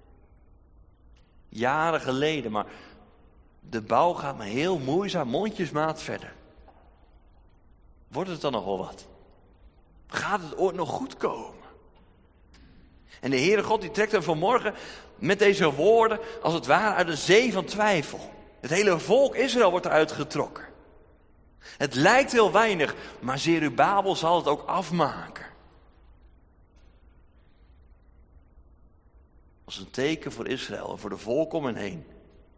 Jaren geleden, maar de bouw gaat maar heel moeizaam, mondjesmaat verder. Wordt het dan nog wel wat? Gaat het ooit nog goed komen? En de Heere God die trekt hem vanmorgen met deze woorden als het ware uit een zee van twijfel. Het hele volk Israël wordt eruit getrokken. Het lijkt heel weinig, maar Zerubabel zal het ook afmaken. Als een teken voor Israël en voor de volk om hen heen.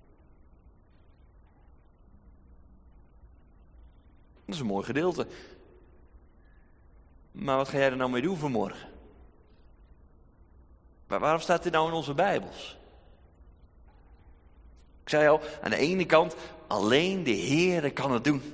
Dat is een mooi gedeelte. Maar wat ga jij er nou mee doen vanmorgen? Maar waarom staat dit nou in onze Bijbels? Ik zei al, aan de ene kant, alleen de Heere kan het doen.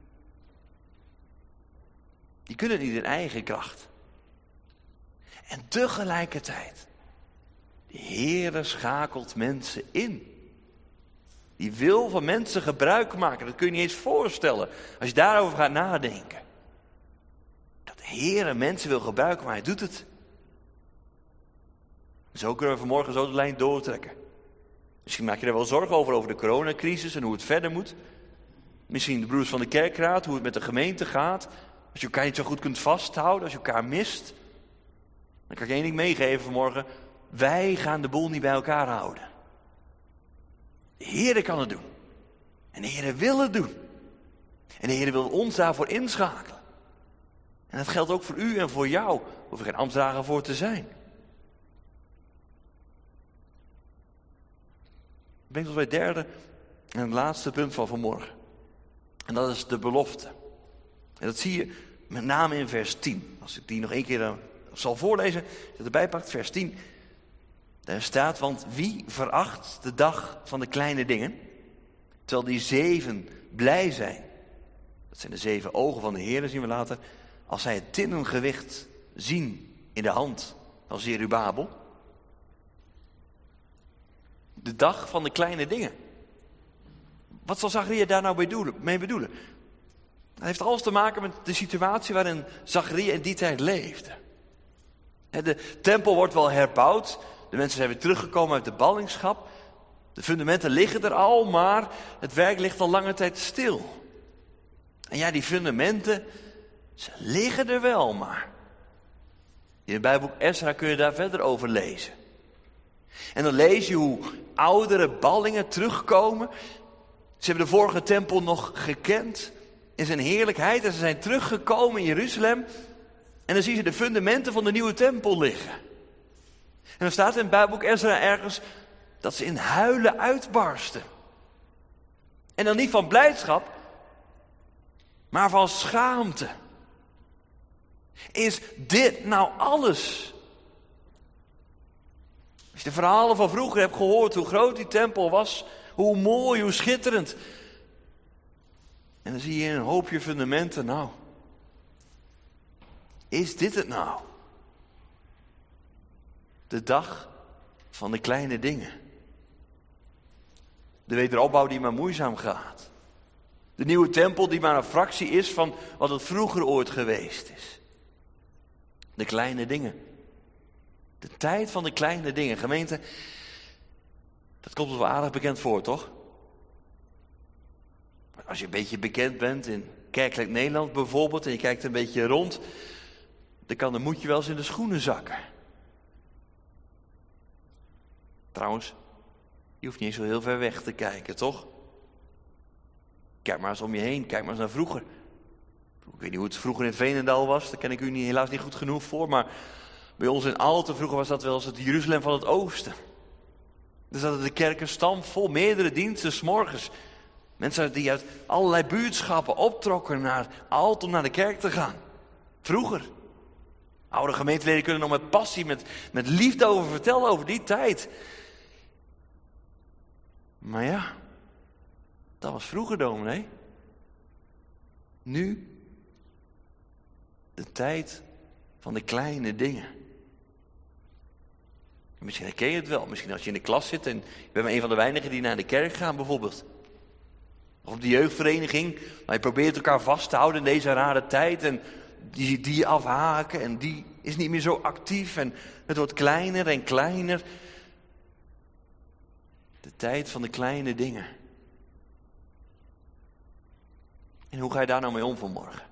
Die kunnen het niet in eigen kracht. En tegelijkertijd, de Heere schakelt mensen in. Die wil van mensen gebruik maken. Dat kun je niet eens voorstellen. Als je daarover gaat nadenken. Dat de Heere mensen wil gebruiken, maar hij doet het. Zo kunnen we vanmorgen zo de lijn doortrekken. Misschien maak je er wel zorgen over, over de coronacrisis en hoe het verder moet. Misschien de broers van de kerkraad, hoe het met de gemeente gaat. Als je elkaar niet zo goed kunt vasthouden, als je elkaar mist. Dan kan ik één ding meegeven vanmorgen. Wij gaan de boel niet bij elkaar houden. De Heere kan het doen. En de Heere wil het doen. En de Heere wil ons daarvoor inschakelen. En dat geldt ook voor u en voor jou. Daar hoef je geen ambtsdrager voor te zijn. Brengt ons bij het derde en het laatste punt van vanmorgen. En dat is de belofte. En dat zie je met name in vers tien. Als ik die nog één keer uh, zal voorlezen, dat erbij pakt, vers tien. Daar staat, want wie veracht de dag van de kleine dingen, terwijl die zeven blij zijn. Dat zijn de zeven ogen van de Heer, zien we later, als zij het tinnengewicht zien in de hand van Zerubabel. De dag van de kleine dingen. Wat zal Zacharia daar nou mee bedoelen? Dat heeft alles te maken met de situatie waarin Zacharia in die tijd leefde. De tempel wordt wel herbouwd. De mensen zijn weer teruggekomen uit de ballingschap. De fundamenten liggen er al, maar het werk ligt al lange tijd stil. En ja, die fundamenten, ze liggen er wel, maar. In het Bijbelboek Ezra kun je daar verder over lezen. En dan lees je hoe oudere ballingen terugkomen. Ze hebben de vorige tempel nog gekend in zijn heerlijkheid. En ze zijn teruggekomen in Jeruzalem. En dan zien ze de fundamenten van de nieuwe tempel liggen. En dan staat in het Bijbelboek Ezra ergens dat ze in huilen uitbarsten. En dan niet van blijdschap, maar van schaamte. Is dit nou alles? Als je de verhalen van vroeger hebt gehoord, hoe groot die tempel was, hoe mooi, hoe schitterend. En dan zie je een hoopje fundamenten, nou, is dit het nou? De dag van de kleine dingen. De wederopbouw die maar moeizaam gaat. De nieuwe tempel die maar een fractie is van wat het vroeger ooit geweest is. De kleine dingen. De tijd van de kleine dingen. Gemeente, dat komt ons wel aardig bekend voor, toch? Als je een beetje bekend bent in kerkelijk Nederland bijvoorbeeld, en je kijkt een beetje rond, dan kan de moedje wel eens in de schoenen zakken. Trouwens, je hoeft niet eens zo heel ver weg te kijken, toch? Kijk maar eens om je heen, kijk maar eens naar vroeger. Ik weet niet hoe het vroeger in Veenendaal was, daar ken ik u niet, helaas niet goed genoeg voor, maar bij ons in Aalten vroeger was dat wel eens het Jeruzalem van het oosten. Er zaten de kerken stampvol, meerdere diensten 's morgens. Mensen die uit allerlei buurtschappen optrokken naar Aalten om naar de kerk te gaan. Vroeger. Oude gemeenteleden kunnen nog met passie, met, met liefde over vertellen over die tijd. Maar ja, dat was vroeger, dominee. Nu, de tijd van de kleine dingen. Misschien herken je het wel. Misschien als je in de klas zit en je bent maar een van de weinigen die naar de kerk gaan bijvoorbeeld. Of op de jeugdvereniging, maar je probeert elkaar vast te houden in deze rare tijd. En die, die afhaken en die is niet meer zo actief. En het wordt kleiner en kleiner. De tijd van de kleine dingen. En hoe ga je daar nou mee om vanmorgen?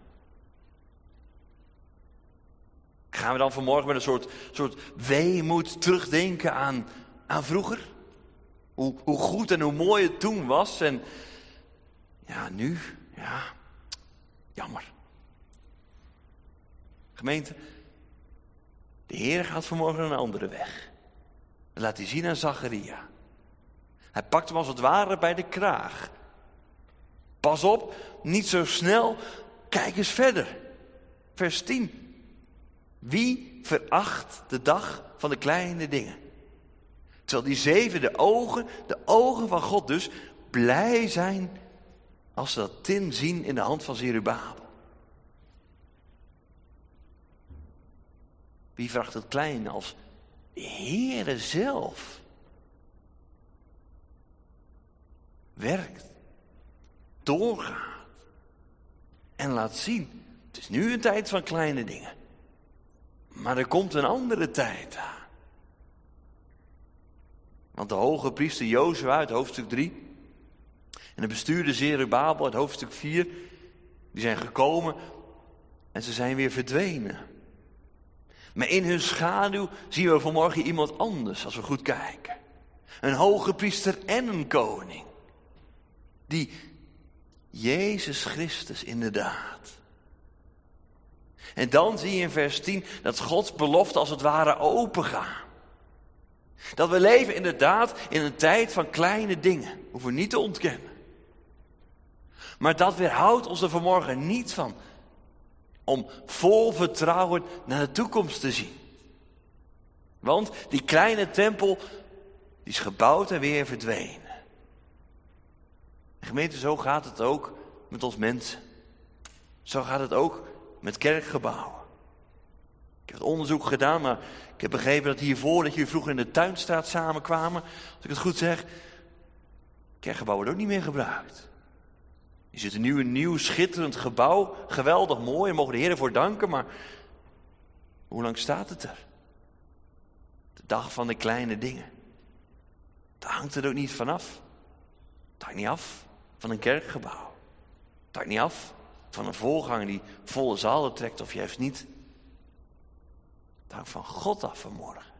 Gaan we dan vanmorgen met een soort, soort weemoed terugdenken aan, aan vroeger? Hoe, hoe goed en hoe mooi het toen was. En ja, nu, ja, jammer. Gemeente, de Heer gaat vanmorgen een andere weg. Dat laat hij zien aan Zacharia. Hij pakt hem als het ware bij de kraag. Pas op, niet zo snel, kijk eens verder. Vers tien. Wie veracht de dag van de kleine dingen? Terwijl die zeven de ogen, de ogen van God dus, blij zijn als ze dat tin zien in de hand van Zerubabel. Wie veracht het kleine als de Heere zelf werkt, doorgaat en laat zien. Het is nu een tijd van kleine dingen. Maar er komt een andere tijd aan. Want de hoge priester Jozua uit hoofdstuk drie en de bestuurder Zerubabel uit hoofdstuk vier, die zijn gekomen en ze zijn weer verdwenen. Maar in hun schaduw zien we vanmorgen iemand anders als we goed kijken. Een hoge priester en een koning. Die Jezus Christus inderdaad. En dan zie je in vers tien dat Gods belofte als het ware opengaan. Dat we leven inderdaad in een tijd van kleine dingen. Hoeven we niet te ontkennen. Maar dat weerhoudt ons er vanmorgen niet van om vol vertrouwen naar de toekomst te zien. Want die kleine tempel, die is gebouwd en weer verdwenen. En gemeente, zo gaat het ook met ons mensen. Zo gaat het ook met kerkgebouwen. Ik heb het onderzoek gedaan, maar ik heb begrepen dat hiervoor, dat jullie vroeger in de Tuinstraat samenkwamen. Als ik het goed zeg, kerkgebouw wordt ook niet meer gebruikt. Je ziet een nieuw, een nieuw schitterend gebouw, geweldig mooi, en mogen de Heer ervoor danken, maar hoe lang staat het er? De dag van de kleine dingen. Daar hangt het ook niet vanaf. Het hangt niet af van een kerkgebouw. Het hangt niet af van een voorganger die volle zalen trekt of juist niet. Het hangt van God af vanmorgen.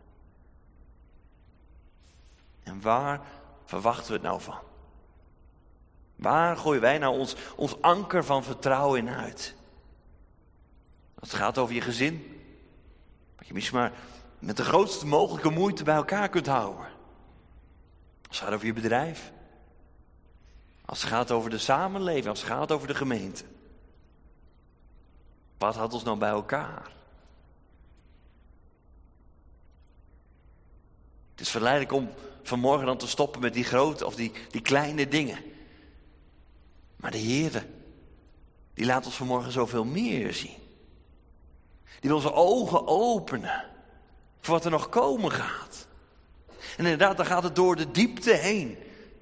En waar verwachten we het nou van? Waar gooien wij nou ons, ons anker van vertrouwen in uit? Als het gaat over je gezin, dat je misschien maar met de grootste mogelijke moeite bij elkaar kunt houden. Als het gaat over je bedrijf. Als het gaat over de samenleving, als het gaat over de gemeente. Wat houdt ons nou bij elkaar? Het is verleidelijk om vanmorgen dan te stoppen met die grote of die, die kleine dingen. Maar de Heer, die laat ons vanmorgen zoveel meer zien. Die wil onze ogen openen voor wat er nog komen gaat. En inderdaad, dan gaat het door de diepte heen.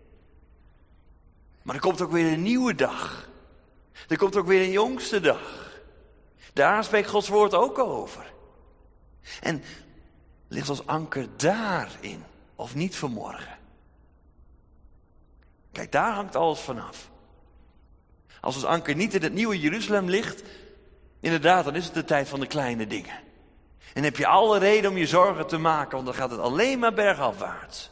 Maar er komt ook weer een nieuwe dag. Er komt ook weer een jongste dag. Daar spreekt Gods woord ook over. En ligt ons anker daarin, of niet vanmorgen? Kijk, daar hangt alles vanaf. Als ons anker niet in het nieuwe Jeruzalem ligt, inderdaad, dan is het de tijd van de kleine dingen. En heb je alle reden om je zorgen te maken, want dan gaat het alleen maar bergafwaarts.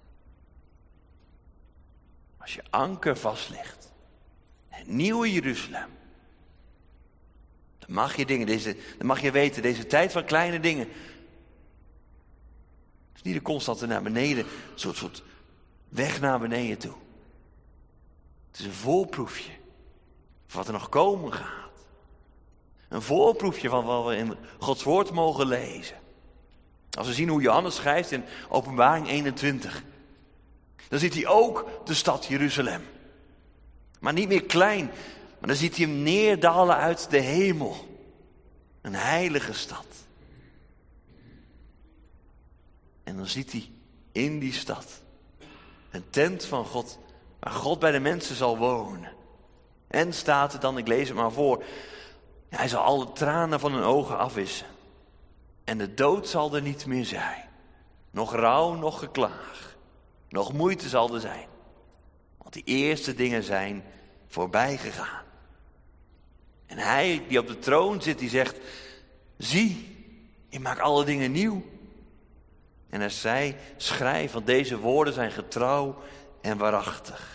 Als je anker vast ligt, het nieuwe Jeruzalem, dan mag je dingen, deze, dan mag je weten, deze tijd van kleine dingen, het is niet een constante naar beneden, een soort, soort weg naar beneden toe. Het is een voorproefje van wat er nog komen gaat. Een voorproefje van wat we in Gods woord mogen lezen. Als we zien hoe Johannes schrijft in Openbaring eenentwintig. Dan ziet hij ook de stad Jeruzalem. Maar niet meer klein. Maar dan ziet hij hem neerdalen uit de hemel. Een heilige stad. En dan ziet hij in die stad een tent van God. Waar God bij de mensen zal wonen. En staat er dan, ik lees het maar voor. Hij zal alle tranen van hun ogen afwissen. En de dood zal er niet meer zijn. Nog rouw, nog geklaag. Nog moeite zal er zijn. Want die eerste dingen zijn voorbij gegaan. En hij die op de troon zit, die zegt: zie, ik maak alle dingen nieuw. En hij zei: schrijf, want deze woorden zijn getrouw en waarachtig.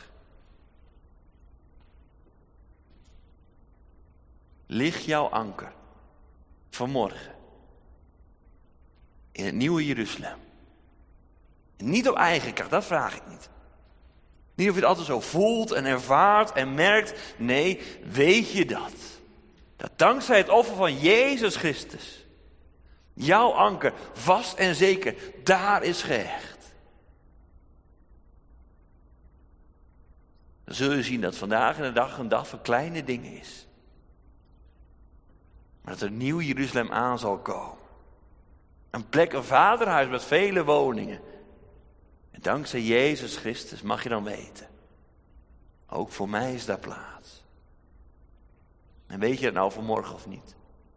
Ligt jouw anker vanmorgen in het nieuwe Jeruzalem? Niet op eigen kracht, dat vraag ik niet. Niet of je het altijd zo voelt en ervaart en merkt. Nee, weet je dat? Dat dankzij het offer van Jezus Christus jouw anker vast en zeker daar is gehecht. Dan zul je zien dat vandaag in de dag een dag van kleine dingen is. Maar dat er een nieuw Jeruzalem aan zal komen. Een plek, een vaderhuis met vele woningen. En dankzij Jezus Christus mag je dan weten. Ook voor mij is daar plaats. En weet je het nou vanmorgen of niet?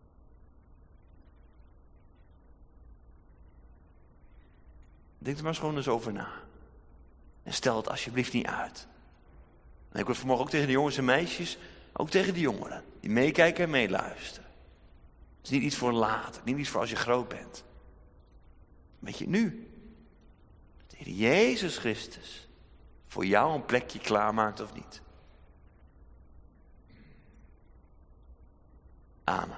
Denk er maar eens gewoon eens over na. En stel het alsjeblieft niet uit. En ik wil vanmorgen ook tegen de jongens en meisjes, ook tegen de jongeren, die meekijken en meeluisteren. Het is niet iets voor later, niet iets voor als je groot bent. Weet je nu? De Heer Jezus Christus voor jou een plekje klaarmaakt of niet. Amen.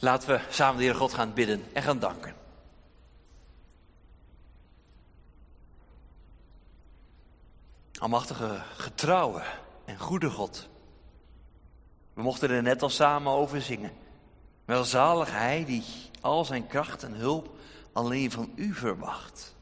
Laten we samen de Heer God gaan bidden en gaan danken. Almachtige, getrouwe en goede God. We mochten er net al samen over zingen. Welzalig hij die al zijn kracht en hulp alleen van u verwacht.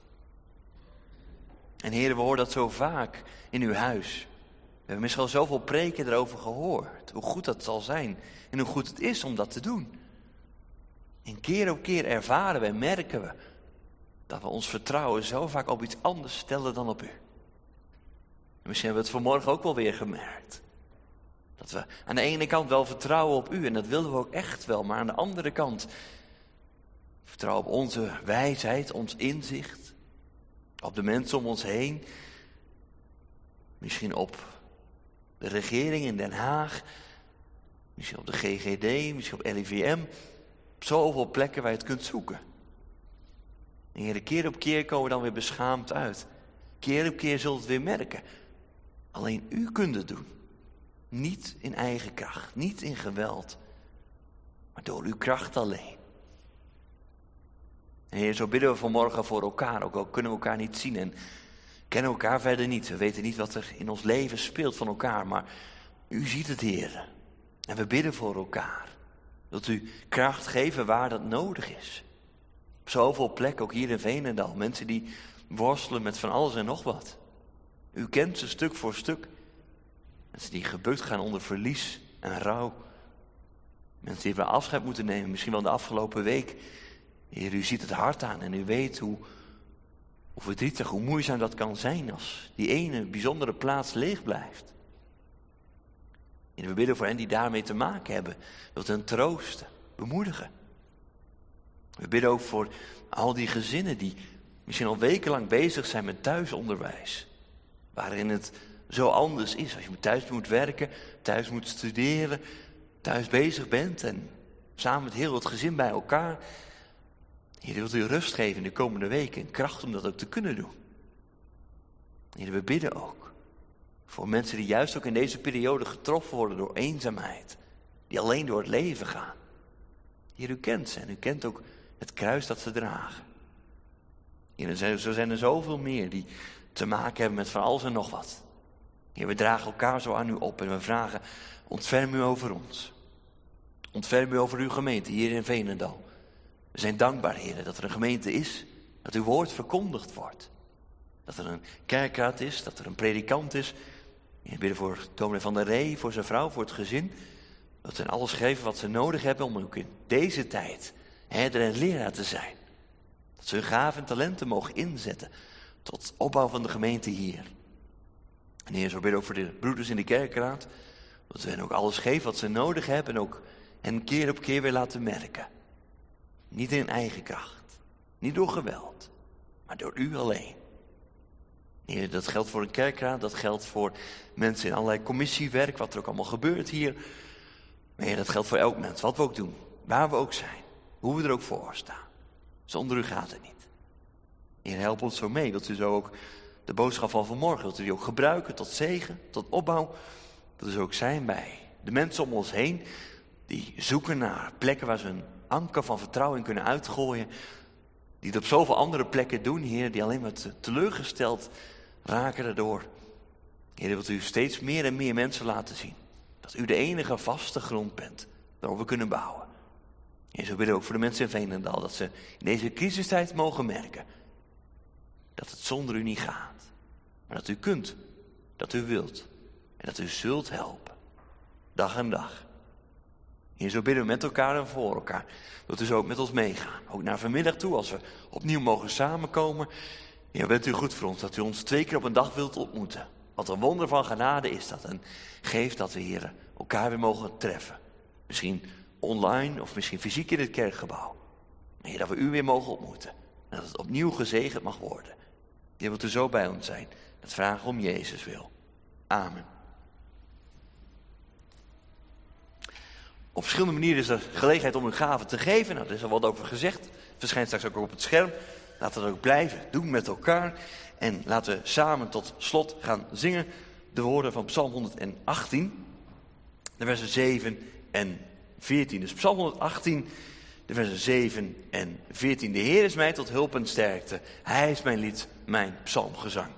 En Heer, we horen dat zo vaak in uw huis. We hebben misschien al zoveel preken erover gehoord. Hoe goed dat zal zijn en hoe goed het is om dat te doen. En keer op keer ervaren we en merken we dat we ons vertrouwen zo vaak op iets anders stellen dan op u. En misschien hebben we het vanmorgen ook wel weer gemerkt. Dat we aan de ene kant wel vertrouwen op u en dat willen we ook echt wel. Maar aan de andere kant vertrouwen op onze wijsheid, ons inzicht. Op de mensen om ons heen. Misschien op de regering in Den Haag. Misschien op de G G D, misschien op L I V M. Op zoveel plekken waar je het kunt zoeken. En Heer, keer op keer komen we dan weer beschaamd uit. Keer op keer zult het weer merken. Alleen u kunt het doen. Niet in eigen kracht, niet in geweld. Maar door uw kracht alleen. En Heer, zo bidden we vanmorgen voor elkaar. Ook al kunnen we elkaar niet zien en kennen elkaar verder niet. We weten niet wat er in ons leven speelt van elkaar. Maar u ziet het, Heer. En we bidden voor elkaar. Wilt u kracht geven waar dat nodig is. Op zoveel plekken, ook hier in Veenendaal. Mensen die worstelen met van alles en nog wat. U kent ze stuk voor stuk. Mensen die gebukt gaan onder verlies en rouw. Mensen die weer afscheid moeten nemen, misschien wel de afgelopen week. Heer, u ziet het hart aan en u weet hoe, hoe verdrietig, hoe moeizaam dat kan zijn als die ene bijzondere plaats leeg blijft. En we bidden voor hen die daarmee te maken hebben. Wilt hen troosten, bemoedigen. We bidden ook voor al die gezinnen die misschien al wekenlang bezig zijn met thuisonderwijs. Waarin het zo anders is. Als je thuis moet werken, thuis moet studeren, thuis bezig bent en samen met heel het gezin bij elkaar. Heer, wilt u rust geven in de komende weken en kracht om dat ook te kunnen doen. Heer, we bidden ook voor mensen die juist ook in deze periode getroffen worden door eenzaamheid. Die alleen door het leven gaan. Heer, u kent ze en u kent ook het kruis dat ze dragen. Heer, zo zijn er zoveel meer die te maken hebben met van alles en nog wat. Heer, we dragen elkaar zo aan u op en we vragen, ontferm u over ons. Ontferm u over uw gemeente hier in Veenendaal. We zijn dankbaar, Heer, dat er een gemeente is, dat uw woord verkondigd wordt. Dat er een kerkraad is, dat er een predikant is. We bidden voor dominee Van der Ree, voor zijn vrouw, voor het gezin. Dat ze alles geven wat ze nodig hebben om ook in deze tijd herder en leraar te zijn. Dat ze hun gaven en talenten mogen inzetten tot opbouw van de gemeente hier. En Heer, zo bidden ook voor de broeders in de kerkraad. Dat we hen ook alles geven wat ze nodig hebben en ook hen keer op keer weer laten merken. Niet in eigen kracht, niet door geweld, maar door u alleen. Heer, dat geldt voor een kerkraad, dat geldt voor mensen in allerlei commissiewerk, wat er ook allemaal gebeurt hier. Maar Heer, dat geldt voor elk mens, wat we ook doen, waar we ook zijn, hoe we er ook voor staan. Zonder u gaat het niet. Heer, help ons zo mee, wilt u zo ook de boodschap van vanmorgen, wilt u die ook gebruiken tot zegen, tot opbouw. Dat is ook zijn bij de mensen om ons heen, die zoeken naar plekken waar ze een anker van vertrouwen kunnen uitgooien. Die het op zoveel andere plekken doen, Heer, die alleen maar teleurgesteld raken daardoor. Heer, wilt u steeds meer en meer mensen laten zien. Dat u de enige vaste grond bent waarop we kunnen bouwen. En zo bidden we ook voor de mensen in Veenendaal, dat ze in deze crisistijd mogen merken dat het zonder u niet gaat. Maar dat u kunt, dat u wilt en dat u zult helpen. Dag en dag. Heer, zo bidden we met elkaar en voor elkaar. Wilt u zo ook met ons meegaan. Ook naar vanmiddag toe, als we opnieuw mogen samenkomen. Heer, bent u goed voor ons dat u ons twee keer op een dag wilt ontmoeten. Wat een wonder van genade is dat. En geeft dat we, Heer, elkaar weer mogen treffen. Misschien online of misschien fysiek in het kerkgebouw. Heer, dat we u weer mogen ontmoeten. En dat het opnieuw gezegend mag worden. Heer, wilt u zo bij ons zijn. Dat vragen om Jezus wil. Amen. Op verschillende manieren is er gelegenheid om uw gaven te geven. Nou, daar is al wat over gezegd. Het verschijnt straks ook op het scherm. Laten we dat ook blijven doen met elkaar. En laten we samen tot slot gaan zingen de woorden van Psalm honderdachttien. De versen zeven en veertien. Dus Psalm honderdachttien, de versen zeven en veertien. De Heer is mij tot hulp en sterkte. Hij is mijn lied, mijn psalmgezang.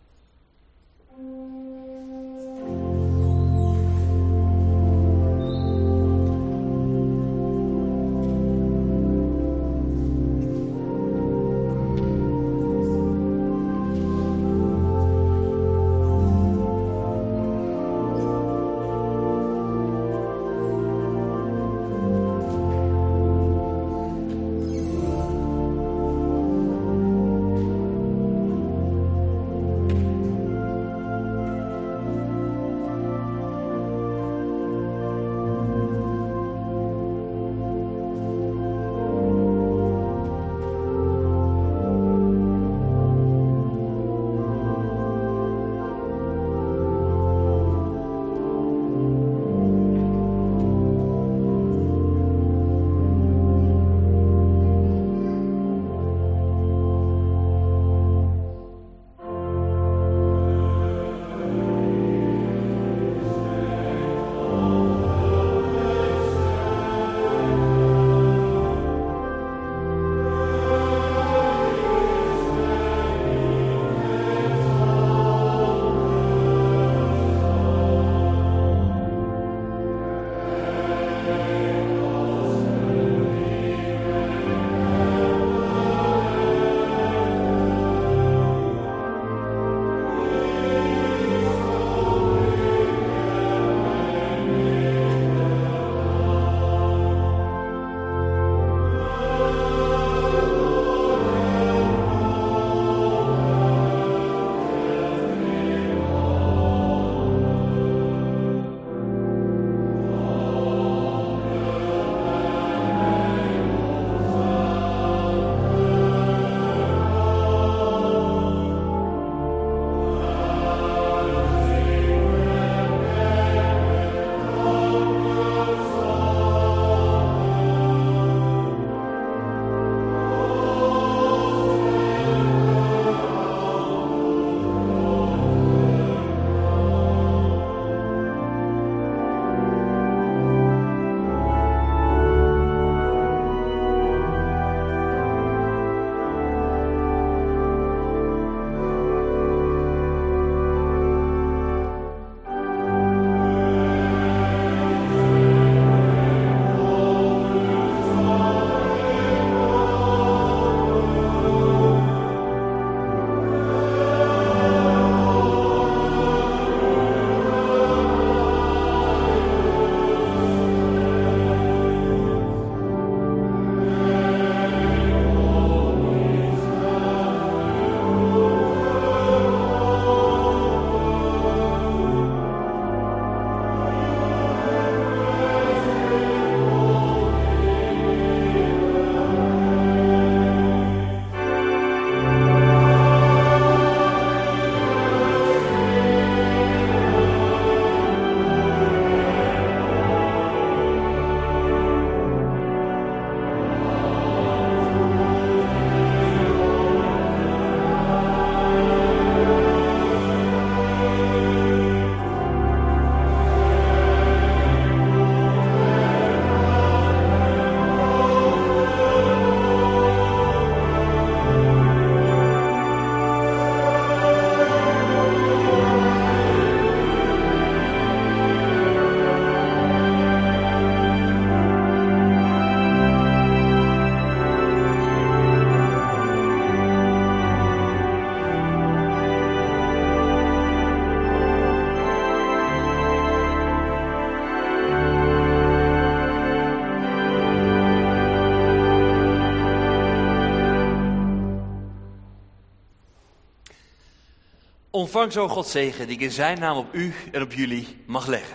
Ontvang zo Gods zegen die ik in zijn naam op u en op jullie mag leggen.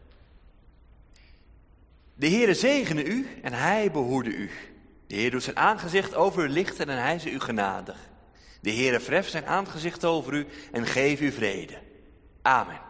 De Heere zegene u en hij behoede u. De Heer doet zijn aangezicht over u lichten en hij is u genadig. De Heere verheft zijn aangezicht over u en geeft u vrede. Amen.